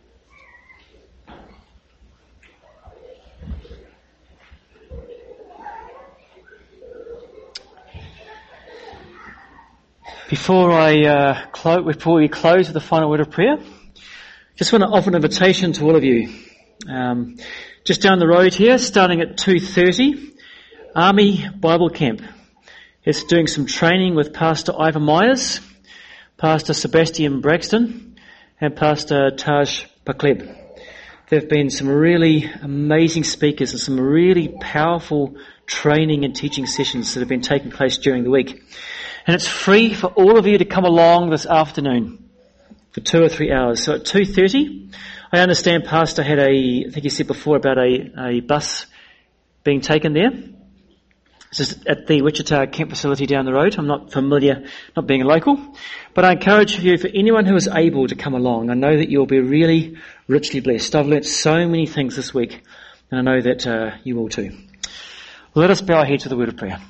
Before we close with the final word of prayer, just want to offer an invitation to all of you. Just down the road here, starting at 2:30, Army Bible Camp. It's doing some training with Pastor Ivan Myers, Pastor Sebastian Braxton, and Pastor Taj Pakleb. There have been some really amazing speakers and some really powerful training and teaching sessions that have been taking place during the week. And it's free for all of you to come along this afternoon for 2 or 3 hours. So at 2:30, I understand Pastor had I think he said before about a bus being taken there. It's just at the Wichita camp facility down the road. I'm not familiar, not being a local, but I encourage you, for anyone who is able to come along, I know that you'll be really richly blessed. I've learnt so many things this week, and I know that you will too. Let us bow our heads with a word of prayer.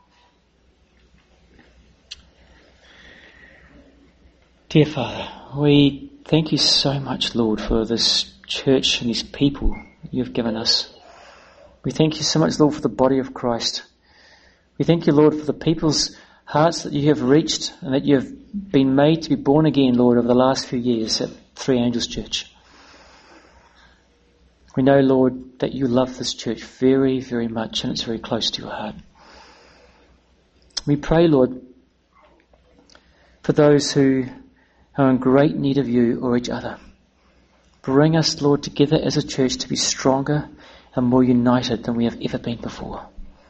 Dear Father, we thank you so much, Lord, for this church and these people you've given us. We thank you so much, Lord, for the body of Christ. We thank you, Lord, for the people's hearts that you have reached and that you have been made to be born again, Lord, over the last few years at Three Angels Church. We know, Lord, that you love this church very, very much, and it's very close to your heart. We pray, Lord, for those who are in great need of you or each other. Bring us, Lord, together as a church to be stronger and more united than we have ever been before.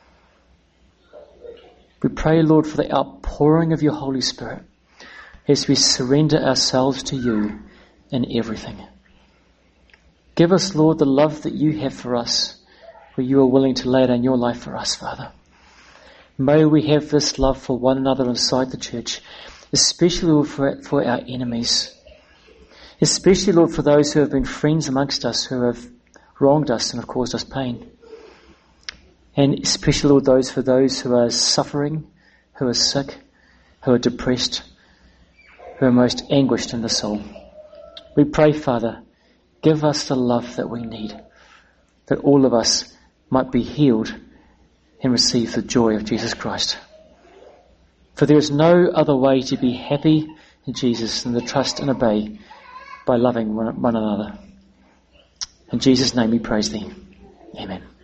We pray, Lord, for the outpouring of your Holy Spirit as we surrender ourselves to you in everything. Give us, Lord, the love that you have for us, where you are willing to lay down your life for us, Father. May we have this love for one another inside the church, especially, Lord, for our enemies. Especially, Lord, for those who have been friends amongst us, who have wronged us and have caused us pain. And especially, Lord, for those who are suffering, who are sick, who are depressed, who are most anguished in the soul. We pray, Father, give us the love that we need, that all of us might be healed and receive the joy of Jesus Christ. For there is no other way to be happy in Jesus than to trust and obey by loving one another. In Jesus' name we praise thee. Amen.